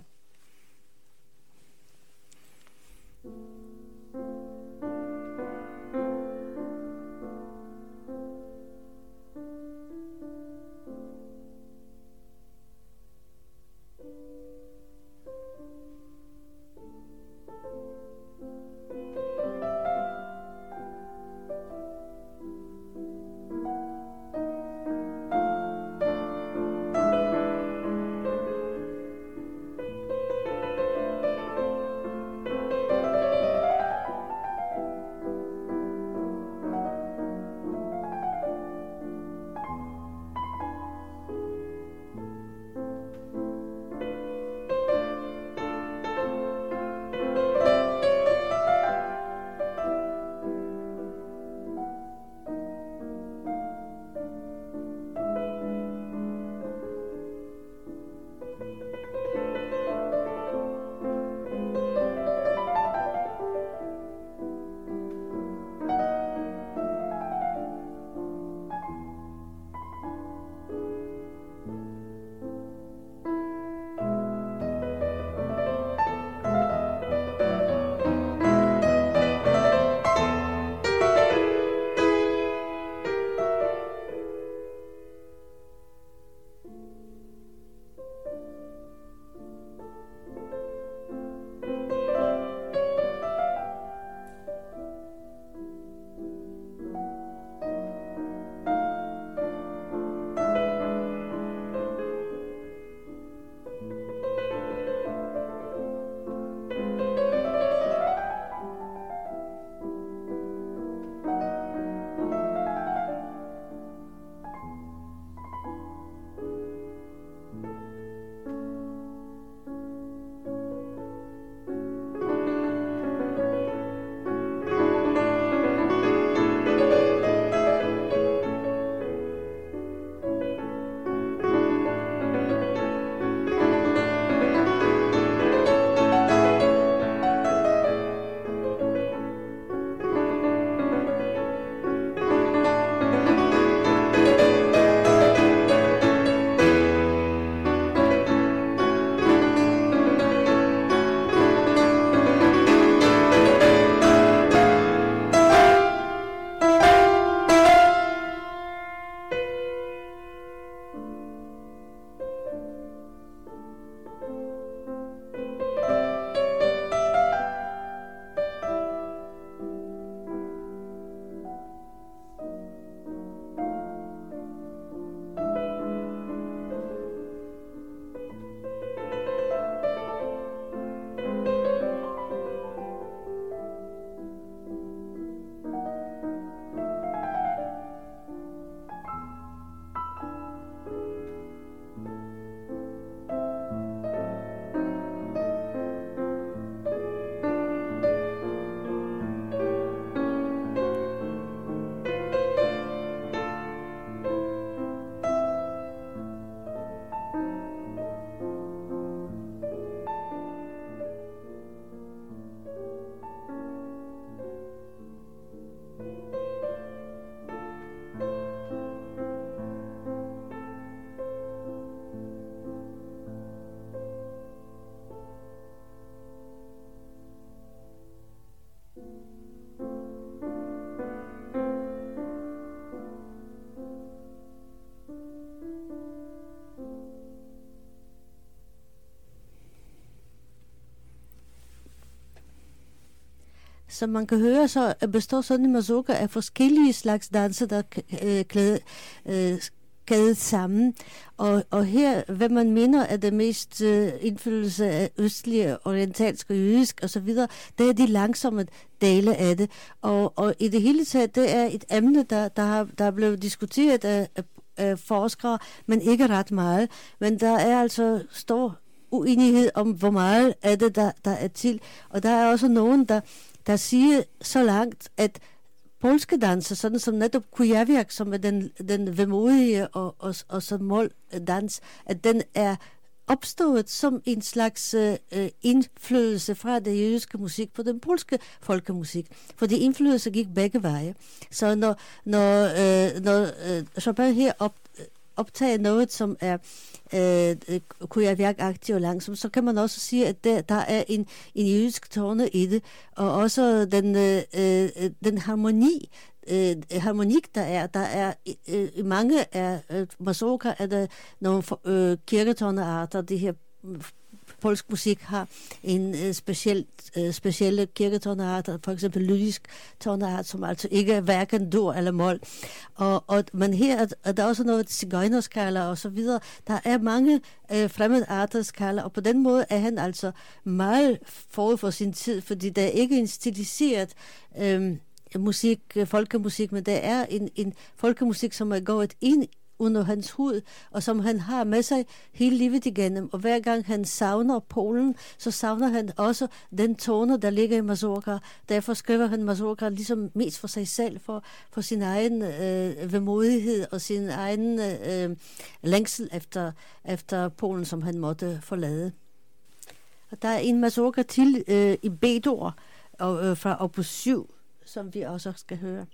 Som man kan høre, så består sådan en mazurka af forskellige slags danser, der er klædet, øh, kædet sammen. Og, og her, hvad man mener er det mest øh, indflydelse af østlige, orientalsk og jødisk osv., det er de langsomme dele af det. Og, og i det hele taget, det er et emne, der, der, har, der er blevet diskuteret af, af, af forskere, men ikke ret meget. Men der er altså stor uenighed om, hvor meget af det, der, der er til. Og der er også nogen, der, der siger så langt, at polske danser, sådan som netop Kujawiak, som er den, den vemodige og, og, og som måldans, at den er opstået som en slags øh, indflydelse fra det jødiske musik på den polske folkemusik. Fordi indflydelse gik begge veje. Så når, når, øh, når øh, Chopin her op, optager noget, som er øh, Kujawiak-agtigt og langsomt, så kan man også sige, at der, der er en, en jødisk tone i det, og også den, øh, den harmoni, øh, harmonik, der er. Der er øh, mange af øh, mazurka er der nogle øh, kirketonearter, de her polsk musik har en øh, speciel, øh, specielle kirketoneart, for eksempel lydisk toneart, som altså ikke er hverken dur eller mol. Og, og, men her er, er der også noget zigøjnerskaler og så videre. Der er mange øh, fremmedarters skaler, og på den måde er han altså meget forud for sin tid, fordi der er ikke en stiliseret øh, musik, folkemusik, men der er en, en folkemusik, som er gået ind under hans hud, og som han har med sig hele livet igennem. Og hver gang han savner Polen, så savner han også den tone, der ligger i mazurka. Derfor skriver han mazurka ligesom mest for sig selv, for, for sin egen øh, vemodighed og sin egen øh, længsel efter, efter Polen, som han måtte forlade. Og der er en mazurka til øh, i B-dur og, øh, fra opus syv, som vi også skal høre.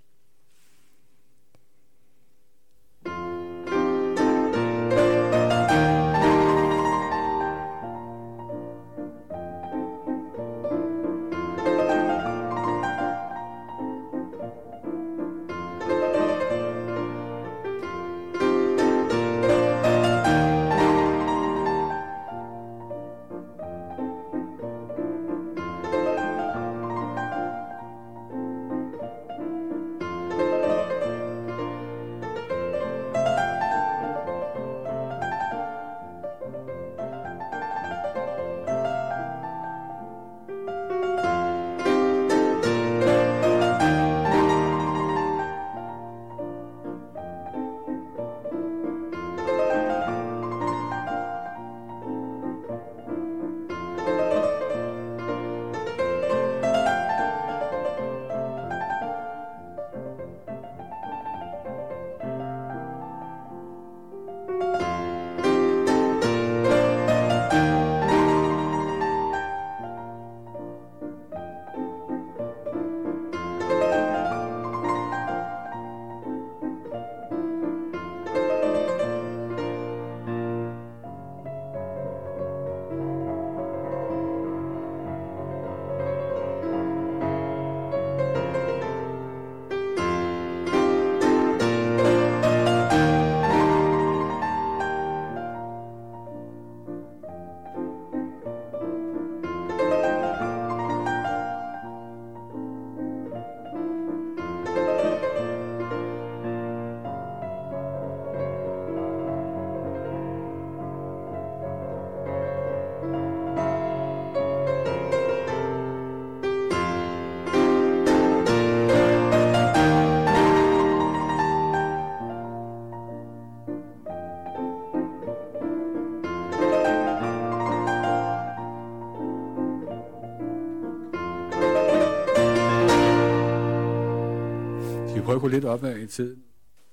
Prøv at gå lidt op af i tiden.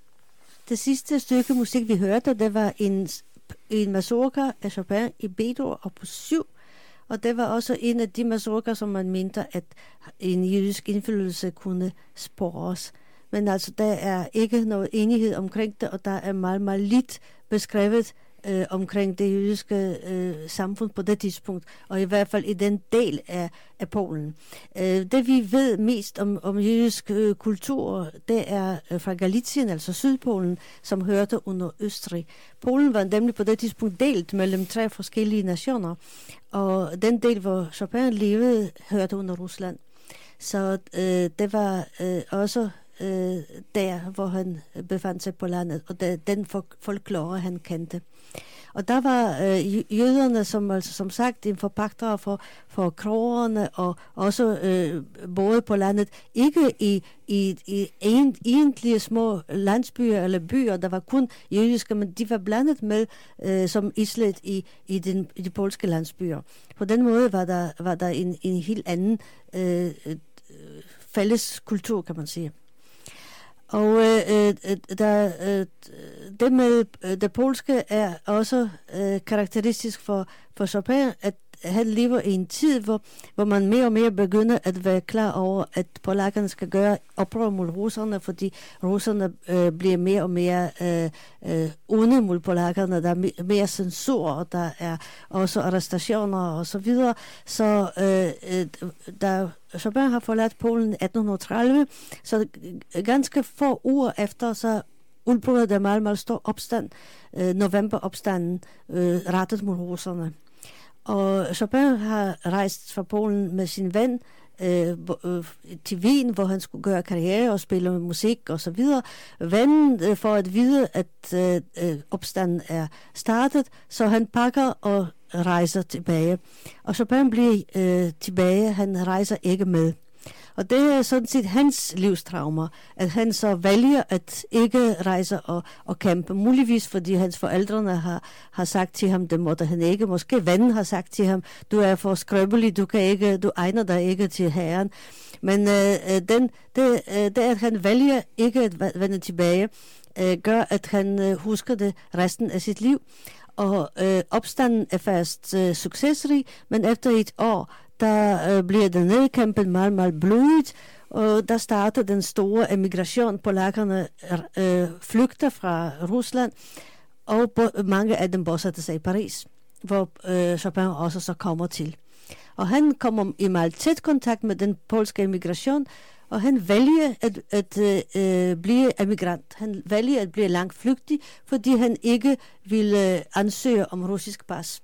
Det sidste stykke musik, vi hørte, det var en, en mazurka af Chopin i B-dur opus syv, og det var også en af de mazurker, som man mente, at en jødisk indflydelse kunne spores. Men altså, der er ikke noget enighed omkring det, og der er meget, meget lidt beskrevet øh, omkring det jødiske øh, samfund på det tidspunkt, og i hvert fald i den del af, af Polen. Øh, det vi ved mest om, om jødisk øh, kultur, det er øh, fra Galicien, altså Sydpolen, som hørte under Østrig. Polen var nemlig på det tidspunkt delt mellem tre forskellige nationer, og den del, hvor Chopin levede, hørte under Rusland. Så øh, det var øh, også øh, der, hvor han befandt sig på landet, og det, den folklore, han kendte. Og der var øh, jøderne, som altså som sagt en forpagtere for, for krogerne, og også øh, boede på landet, ikke i, i, i en, egentlige små landsbyer eller byer, der var kun jødiske, men de var blandet med øh, som islet i, i, den, i de polske landsbyer. På den måde var der, var der en, en helt anden øh, fælles kultur, kan man sige. Og øh, der, øh, det med øh, det polske er også øh, karakteristisk for, for Chopin, at han lever i en tid, hvor, hvor man mere og mere begynder at være klar over, at polakkerne skal gøre oprør mod russerne, fordi russerne øh, bliver mere og mere øh, øh, onde mod polakkerne. Der er mere censur, og der er også arrestationer og så videre. Så øh, der Chopin har forladt Polen i atten tredive, så ganske få uger efter, så udbryder der meget, meget stor opstand, øh, novemberopstanden, øh, rettet mod russerne. Og Chopin har rejst fra Polen med sin ven øh, øh, til Wien, hvor han skulle gøre karriere og spille med musik og så videre. Vennen øh, får at vide, at øh, opstanden er startet, så han pakker og rejser tilbage. Og Chopin bliver øh, tilbage, han rejser ikke med. Og det er sådan set hans livstraumer, at han så vælger at ikke rejse og, og kæmpe. Muligvis fordi hans forældrene har, har sagt til ham, det måtte han ikke. Måske vennen har sagt til ham, du er for skrøbelig, du, kan ikke, du egner dig ikke til herren. Men øh, den, det, øh, det, at han vælger ikke at vende tilbage, øh, gør, at han øh, husker det resten af sit liv. Og øh, opstanden er først øh, succesrig, men efter et år, der øh, bliver den nedkæmpet meget, meget blodigt, og der starter den store emigration. Polakkerne øh, flygter fra Rusland, og bo- mange af dem bosætter sig i Paris, hvor øh, Chopin også så kommer til. Og han kommer i meget tæt kontakt med den polske emigration, og han vælger at, at øh, blive emigrant. Han vælger at blive langt flygtig, fordi han ikke ville øh, ansøge om russisk pas.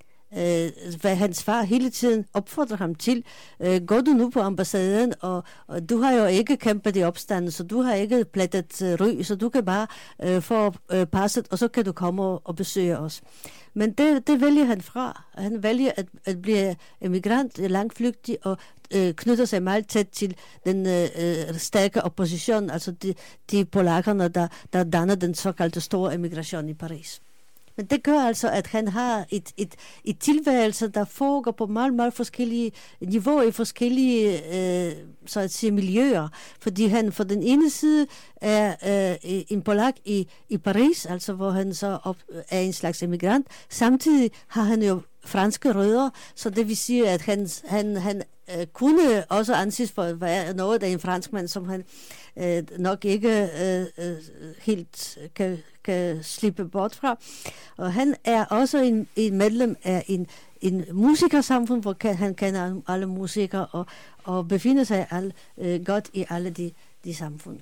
Øh, hvad hans far hele tiden opfordrer ham til. Øh, går du nu på ambassaden, og, og du har jo ikke kæmpet i opstanden, så du har ikke plettet øh, ry, så du kan bare øh, få øh, passet, og så kan du komme og, og besøge os. Men det, det vælger han fra. Han vælger at, at blive emigrant, langflygtig, og øh, knytter sig meget tæt til den øh, stærke opposition, altså de, de polakkerne, der, der danner den såkaldte store emigration i Paris. Men det gør altså, at han har et, et, et tilværelse, der foregår på meget, meget forskellige niveauer, i forskellige øh, så at sige, miljøer. Fordi han for den ene side er øh, en polak i, i Paris, altså hvor han så op, er en slags emigrant. Samtidig har han jo franske rødder, så det vil sige, at han, han, han øh, kunne også anses for at være noget af en franskmand, som han øh, nok ikke øh, øh, helt kan, kan slippe bort fra. Og han er også en, en medlem af en, en musikersamfund, hvor kan, han kender alle musikere og, og befinder sig alle, øh, godt i alle de, de samfund.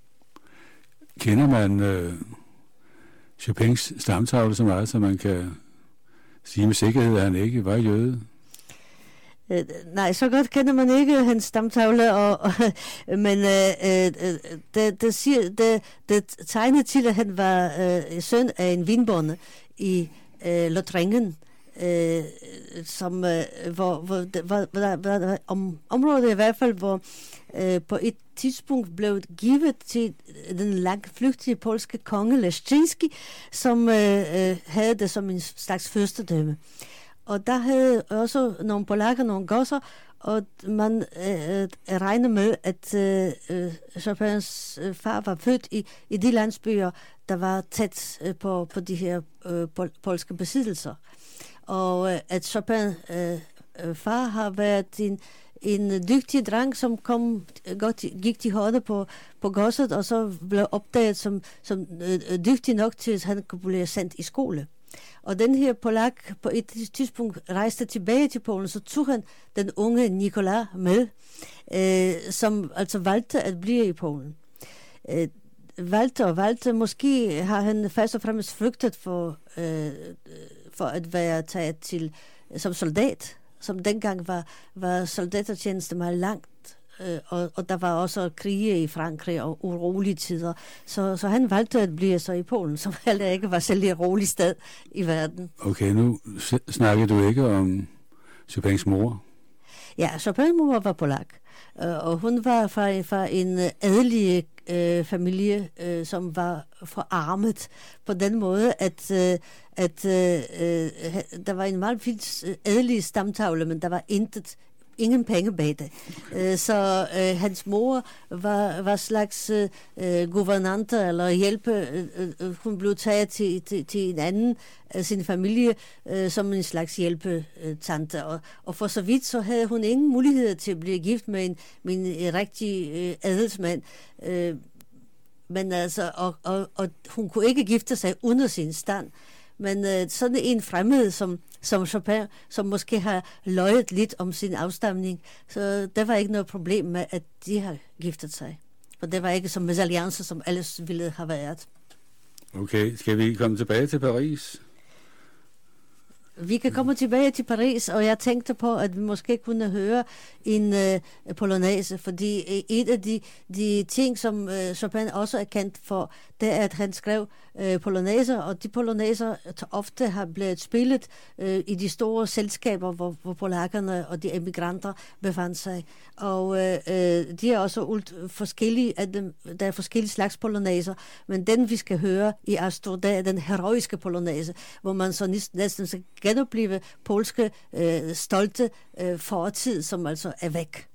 Kender man øh, Chopins stamtavle så meget, så man kan sige med sikkerhed, at han ikke var jøde? Øh, nej, så godt kender man ikke hans stamtavle, og, og, men øh, øh, det, det, siger, det, det tegner til, at han var øh, søn af en vinbonde i øh, Lothringen, øh, som øh, hvor, hvor, hvor, hvor, hvor om, området i hvert fald, hvor øh, på et tidspunkt blev givet til den langflygtige polske konge Leszczynski, som øh, øh, havde det som en slags fyrstedømme. Og der havde også nogle polakker, nogle gosser, og man øh, regner med, at øh, Chopins øh, far var født i, i de landsbyer, der var tæt øh, på, på de her øh, pol- polske besiddelser. Og øh, at Chopin øh, øh, far har været en, en dygtig dreng, som kom, godt, gik til hånden på, på godset, og så blev opdaget som, som øh, dygtig nok til, at han kunne blive sendt i skole. Og den her polak på et tidspunkt rejste tilbage til Polen, så tog han den unge Nikolaj med, øh, som altså valgte at blive i Polen. Øh, valgte og valgte, måske har han først og fremmest flygtet for, øh, for at være taget til som soldat, som dengang var, var soldatertjeneste meget langt, øh, og, og der var også krige i Frankrig og urolige tider. Så, så han valgte at blive så i Polen, som heller ikke var selv et roligt sted i verden. Okay, nu snakker du ikke om Chopins mor. Ja, Chopins mor var polak, og hun var fra, fra en adelig øh, familie, øh, som var forarmet på den måde, at, øh, at øh, der var en meget fint adelig stamtavle, men der var intet ingen penge bag det. Okay. Så øh, hans mor var, var slags øh, guvernante eller hjælpe. Øh, øh, hun blev taget til, til, til en anden af sin familie øh, som en slags hjælpetante. Og, og for så vidt så havde hun ingen mulighed til at blive gift med en, med en rigtig øh, adelsmand. Øh, men altså, og, og, og hun kunne ikke gifte sig under sin stand. Men øh, sådan en fremmed som, som Chopin, som måske har løjet lidt om sin afstamning, så der var ikke noget problem med, at de har giftet sig. For det var ikke som mesalliance, som alles ville have været. Okay, skal vi komme tilbage til Paris? Vi kan komme tilbage til Paris, og jeg tænkte på, at vi måske kunne høre en øh, polonaise, fordi et af de, de ting, som øh, Chopin også er kendt for, det er, at han skrev øh, polonaiser, og de polonaiser ofte har blevet spillet øh, i de store selskaber, hvor, hvor polakkerne og de emigranter befandt sig. Og øh, de er også ult forskellige, at dem, der er forskellige slags polonaiser, men den vi skal høre i Astor, det er den heroiske polonaise, hvor man så næsten skal genopleve polske øh, stolte øh, fortid, som altså er væk.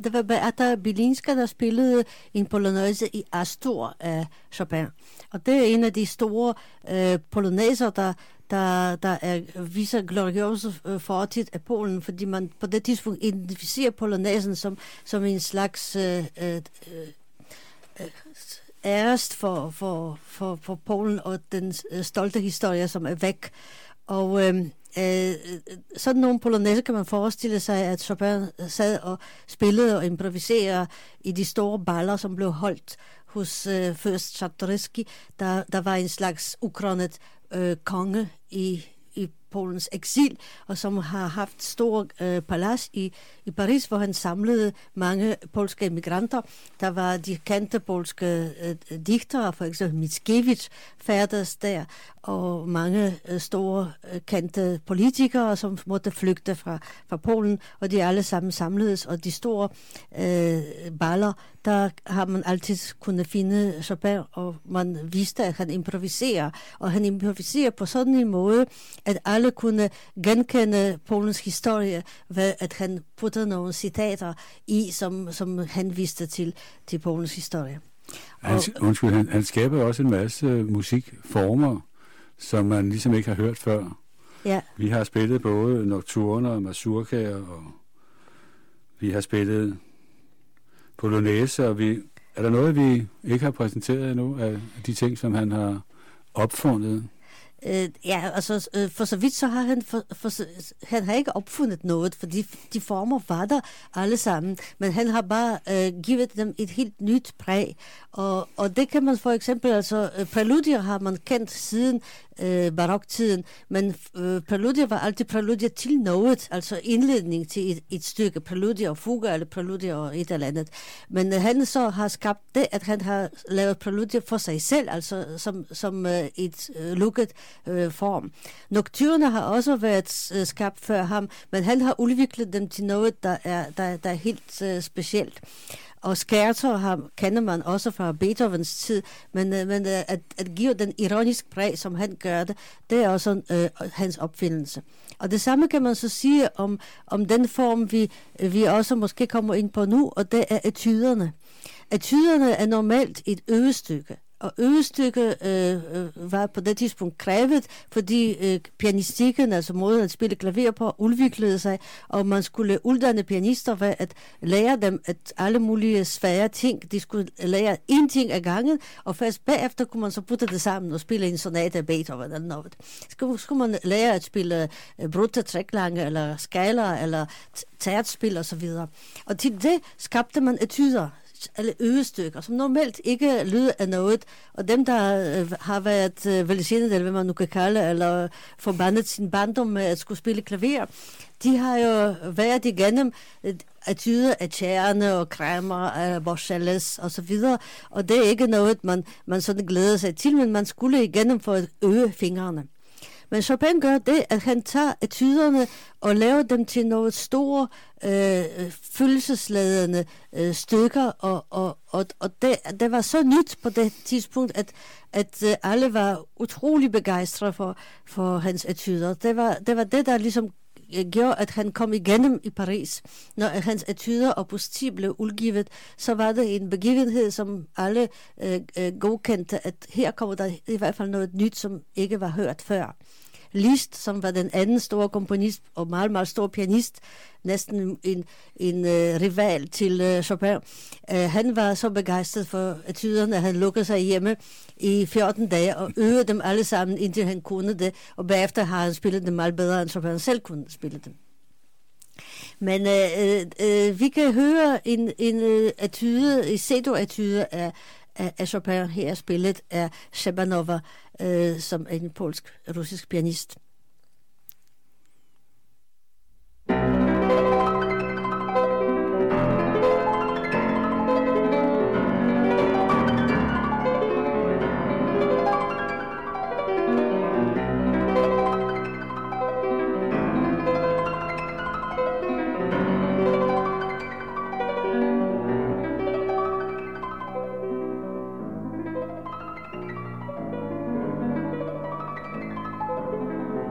det var Beata Bilinska, der spillede en polonaise i Astor af Chopin. Og det er en af de store øh, polonaiser, der, der, der er, viser gloriøse øh, fortid af Polen, fordi man på det tidspunkt identificerer polonaisen som, som en slags øh, øh, øh, ærest for, for, for, for Polen og den øh, stolte historie, som er væk. Og øh, øh, sådan nogle polonaiser kan man forestille sig, at Chopin sad og spillede og improviserede i de store baller, som blev holdt hos øh, først Czartoryski, der, der var en slags ukronet øh, konge i, i Polens eksil, og som har haft stor øh, palads i, i Paris, hvor han samlede mange polske emigranter. Der var de kendte polske øh, digtere, for eksempel Mickiewicz færdes der, og mange øh, store øh, kendte politikere, som måtte flygte fra, fra Polen, og de alle sammen samledes, og de store øh, baller, der har man altid kunnet finde Chopin, og man vidste, at han improviserer, og han improviserer på sådan en måde, at alle kunne genkende Polens historie, ved at han puttede nogle citater i, som, som han vidste til, til Polens historie. Han, undskyld, han, han skaber også en masse musikformer, som man ligesom ikke har hørt før. Ja. Vi har spillet både nocturner og mazurkaer, og vi har spillet polonaise, og vi, er der noget, vi ikke har præsenteret endnu af de ting, som han har opfundet? Øh, ja, altså øh, for så vidt så har han for, for, han har ikke opfundet noget, for de, de former var der alle sammen, men han har bare øh, givet dem et helt nyt præg, og, og det kan man for eksempel, altså øh, præludier har man kendt siden øh, baroktiden, men øh, præludier var altid præludier til noget, altså indledning til et, et stykke, præludier og fuger, eller præludier og et eller andet, men øh, han så har skabt det, at han har lavet præludier for sig selv, altså som, som øh, et øh, lukket Øh, form. Nocturne har også været øh, skabt før ham, men han har udviklet dem til noget, der er, der, der er helt øh, specielt. Og skærter har, kender man også fra Beethovens tid, men, øh, men øh, at, at give den ironisk præg, som han gør det, det er også øh, hans opfindelse. Og det samme kan man så sige om, om den form, vi, vi også måske kommer ind på nu, og det er etyderne. Etyderne er normalt et øvestykke. Og øvestykket øh, øh, var på det tidspunkt krævet, fordi øh, pianistikken, altså måden at spille klaver på, udviklede sig, og man skulle uddanne pianister ved at lære dem at alle mulige svære ting. De skulle lære én ting ad gangen, og først bagefter kunne man så putte det sammen og spille en sonate af Beethoven eller noget. Så skulle man lære at spille øh, brutte træklange, eller skaler, eller tærtspil og så videre. Og til det skabte man etyder, eller øvestykker, som normalt ikke lyder af noget, og dem, der øh, har været øh, velsignet, eller hvad man nu kan kalde, eller forbandet sin barndom med at skulle spille klaver, de har jo været igennem etyder af Tjerne og Kramer, af Borchelles og så videre, og det er ikke noget, man, man sådan glæder sig til, men man skulle igennem for at øve fingrene. Men Chopin gør det, at han tager etyderne og laver dem til nogle store, øh, følelsesladende øh, stykker, og, og, og, og det, det var så nyt på det tidspunkt, at, at øh, alle var utrolig begejstrede for, for hans etyder. Det var, det var det, der ligesom gjorde, at han kom igennem i Paris. Når hans etyder og opus ti blev udgivet, så var det en begivenhed, som alle øh, øh, godkendte, at her kommer der i hvert fald noget nyt, som ikke var hørt før. Liszt, som var den anden store komponist og meget, meget stor pianist, næsten en, en uh, rival til uh, Chopin. Uh, han var så begejstret for etyderne, at han lukkede sig hjemme i fjorten dage og øvede dem alle sammen, indtil han kunne det, og bagefter har han spillet dem meget bedre, end Chopin selv kunne spille dem. Men uh, uh, vi kan høre en, en uh, etyde, en cedo-etyde af af Chopin her spillet af Shebanova, øh, som er en polsk-russisk pianist. Thank you.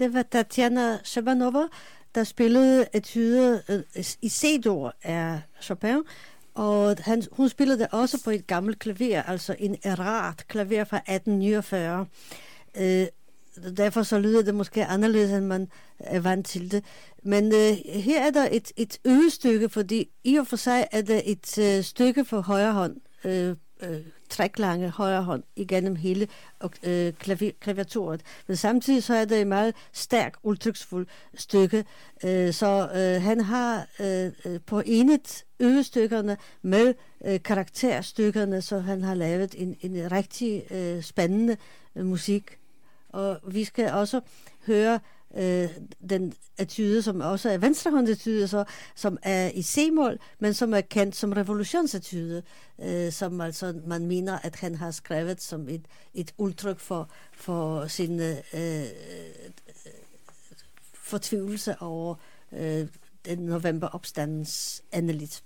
det var Tatiana Shabanova, der spillede etude øh, i C-dur af Chopin, og han, hun spillede det også på et gammelt klaver, altså en Erard klaver fra atten niogfyrre. Øh, derfor så lyder det måske anderledes, end man er vant til det. Men øh, her er der et, et øvestykke, fordi i og for sig er det et øh, stykke for højre hånd, øh, øh, træklange højre hånd igennem hele øh, klavi- klaviaturet. Men samtidig så er det et meget stærkt, udtryksfuldt stykke. Øh, så øh, han har øh, på enet øvestykkerne med øh, karakterstykkerne, så han har lavet en, en rigtig øh, spændende øh, musik. Og vi skal også høre øh, den etude, som også er venstrehåndsetude, så, som er i C-mål, men som er kendt som revolutionsetude, øh, som altså man mener, at han har skrevet som et, et udtryk for, for sin øh, fortvivlelse over øh, den novemberopstandens endeligt.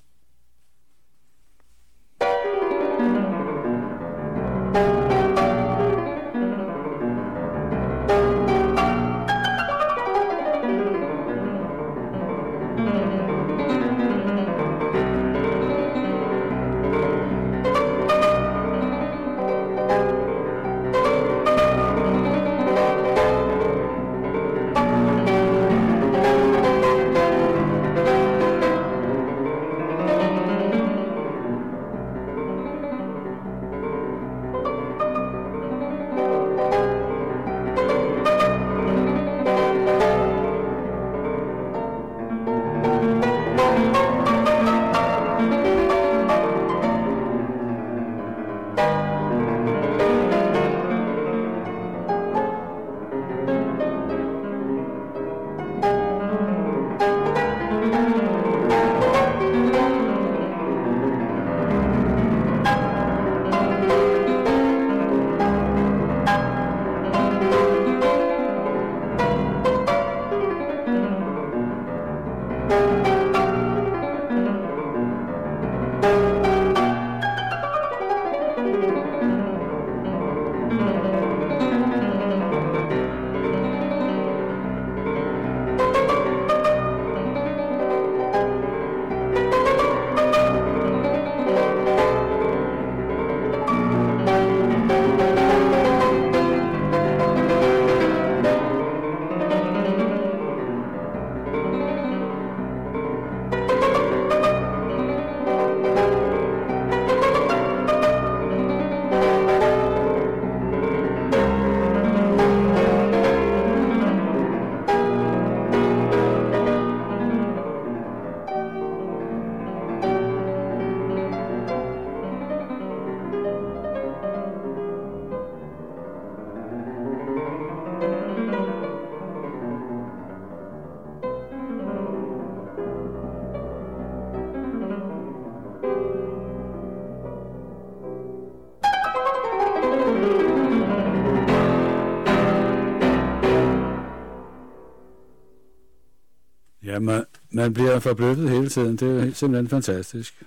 Ja, man, man bliver forbløffet hele tiden. Det er simpelthen fantastisk.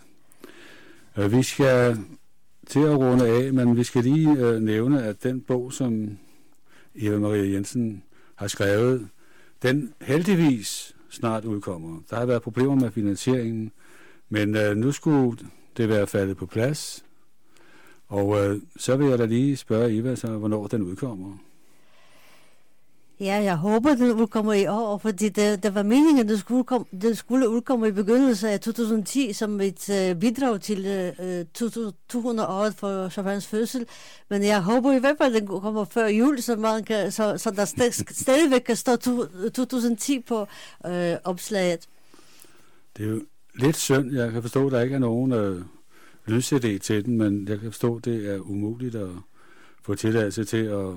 Uh, vi skal til at runde af, men vi skal lige uh, nævne, at den bog, som Eva Maria Jensen har skrevet, den heldigvis snart udkommer. Der har været problemer med finansieringen, men uh, nu skulle det være faldet på plads. Og uh, så vil jeg da lige spørge Eva, så, hvornår den udkommer. Ja, jeg håber, den udkommer i år, fordi det, det var meningen, at det skulle, kom, det skulle udkomme i begyndelsen af to tusind og ti som et uh, bidrag til uh, to hundrede-året for Chopins fødsel. Men jeg håber i hvert fald, at den kommer før jul, så, man kan, så, så der st- stadigvæk kan stå to tusind og ti på uh, opslaget. Det er jo lidt synd. Jeg kan forstå, at der ikke er nogen uh, lyd-C D til den, men jeg kan forstå, at det er umuligt at få tilladelse til at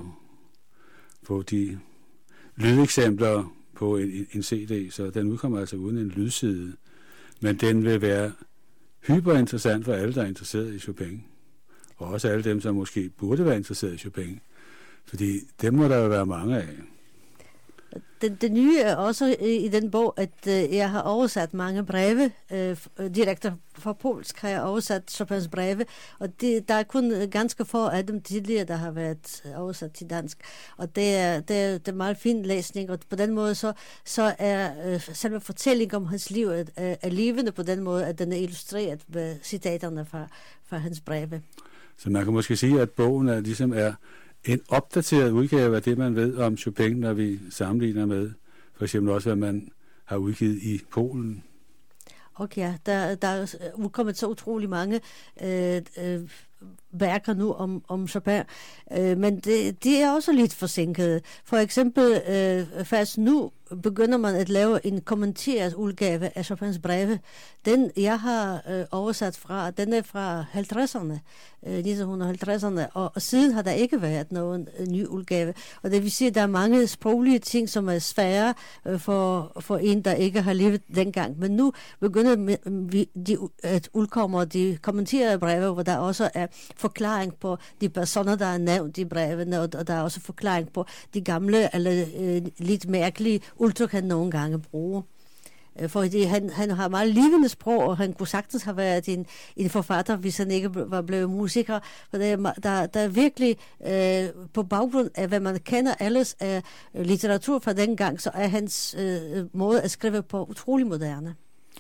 få de lydeksempler på en, en C D, så den udkommer altså uden en lydside. Men den vil være hyperinteressant for alle, der er interesseret i Chopin. Og også alle dem, som måske burde være interesseret i Chopin. Fordi dem må der jo være mange af. det, det nye er også i, i den bog, at øh, jeg har oversat mange breve, øh, direkte fra polsk har jeg oversat Chopins breve, og det, der er kun ganske få af dem tidligere, der har været oversat til dansk. Og det er, det er, det er meget fin læsning, og på den måde så, så er øh, selve fortællingen om hans liv er, er levende på den måde, at den er illustreret med citaterne fra, fra hans breve. Så man kan måske sige, at bogen er ligesom er en opdateret udgave af det, man ved om Chopin, når vi sammenligner med for eksempel også, hvad man har udgivet i Polen. Okay, der, der er udkommet så utrolig mange øh, øh, værker nu om, om Chopin, øh, men det, de er også lidt forsinkede. For eksempel, øh, først nu begynder man at lave en kommenteret udgave af Chopins breve. Den, jeg har øh, oversat fra, den er fra halvtredserne, øh, nitten halvtredserne, og, og siden har der ikke været nogen øh, ny udgave. Og det vil sige, at der er mange sproglige ting, som er svære øh, for, for en, der ikke har levet dengang. Men nu begynder vi de, at udkomme de kommenterede breve, hvor der også er forklaring på de personer, der er nævnt i brevene, og der er også forklaring på de gamle eller øh, lidt mærkelige udtryk, han nogle gange bruger. Fordi han, han har meget levende sprog, og han kunne sagtens have været en, en forfatter, hvis han ikke var blevet musiker. For der, der, der er virkelig øh, på baggrund af, hvad man kender ellers af litteratur fra dengang, så er hans øh, måde at skrive på utrolig moderne.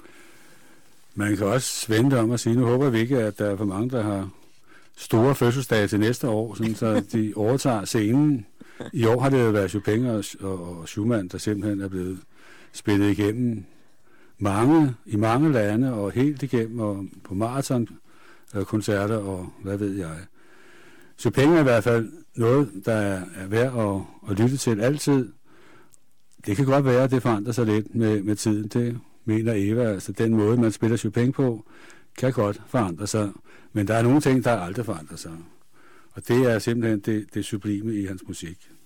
Man kan også vente om at sige, nu håber vi ikke, at der er for mange, der har store fødselsdage til næste år, sådan så de overtager scenen. I år har det jo været Chopin og, og, og Schumann, der simpelthen er blevet spillet igennem mange, i mange lande, og helt igennem, og på maratonkoncerter, og hvad ved jeg. Chopin er i hvert fald noget, der er, er værd at, at lytte til altid. Det kan godt være, at det forandrer sig lidt med, med tiden. Det mener Eva, altså den måde, man spiller Chopin på, kan godt forandre sig. Men der er nogle ting, der aldrig forandrer sig. Og det er simpelthen det, det sublime i hans musik.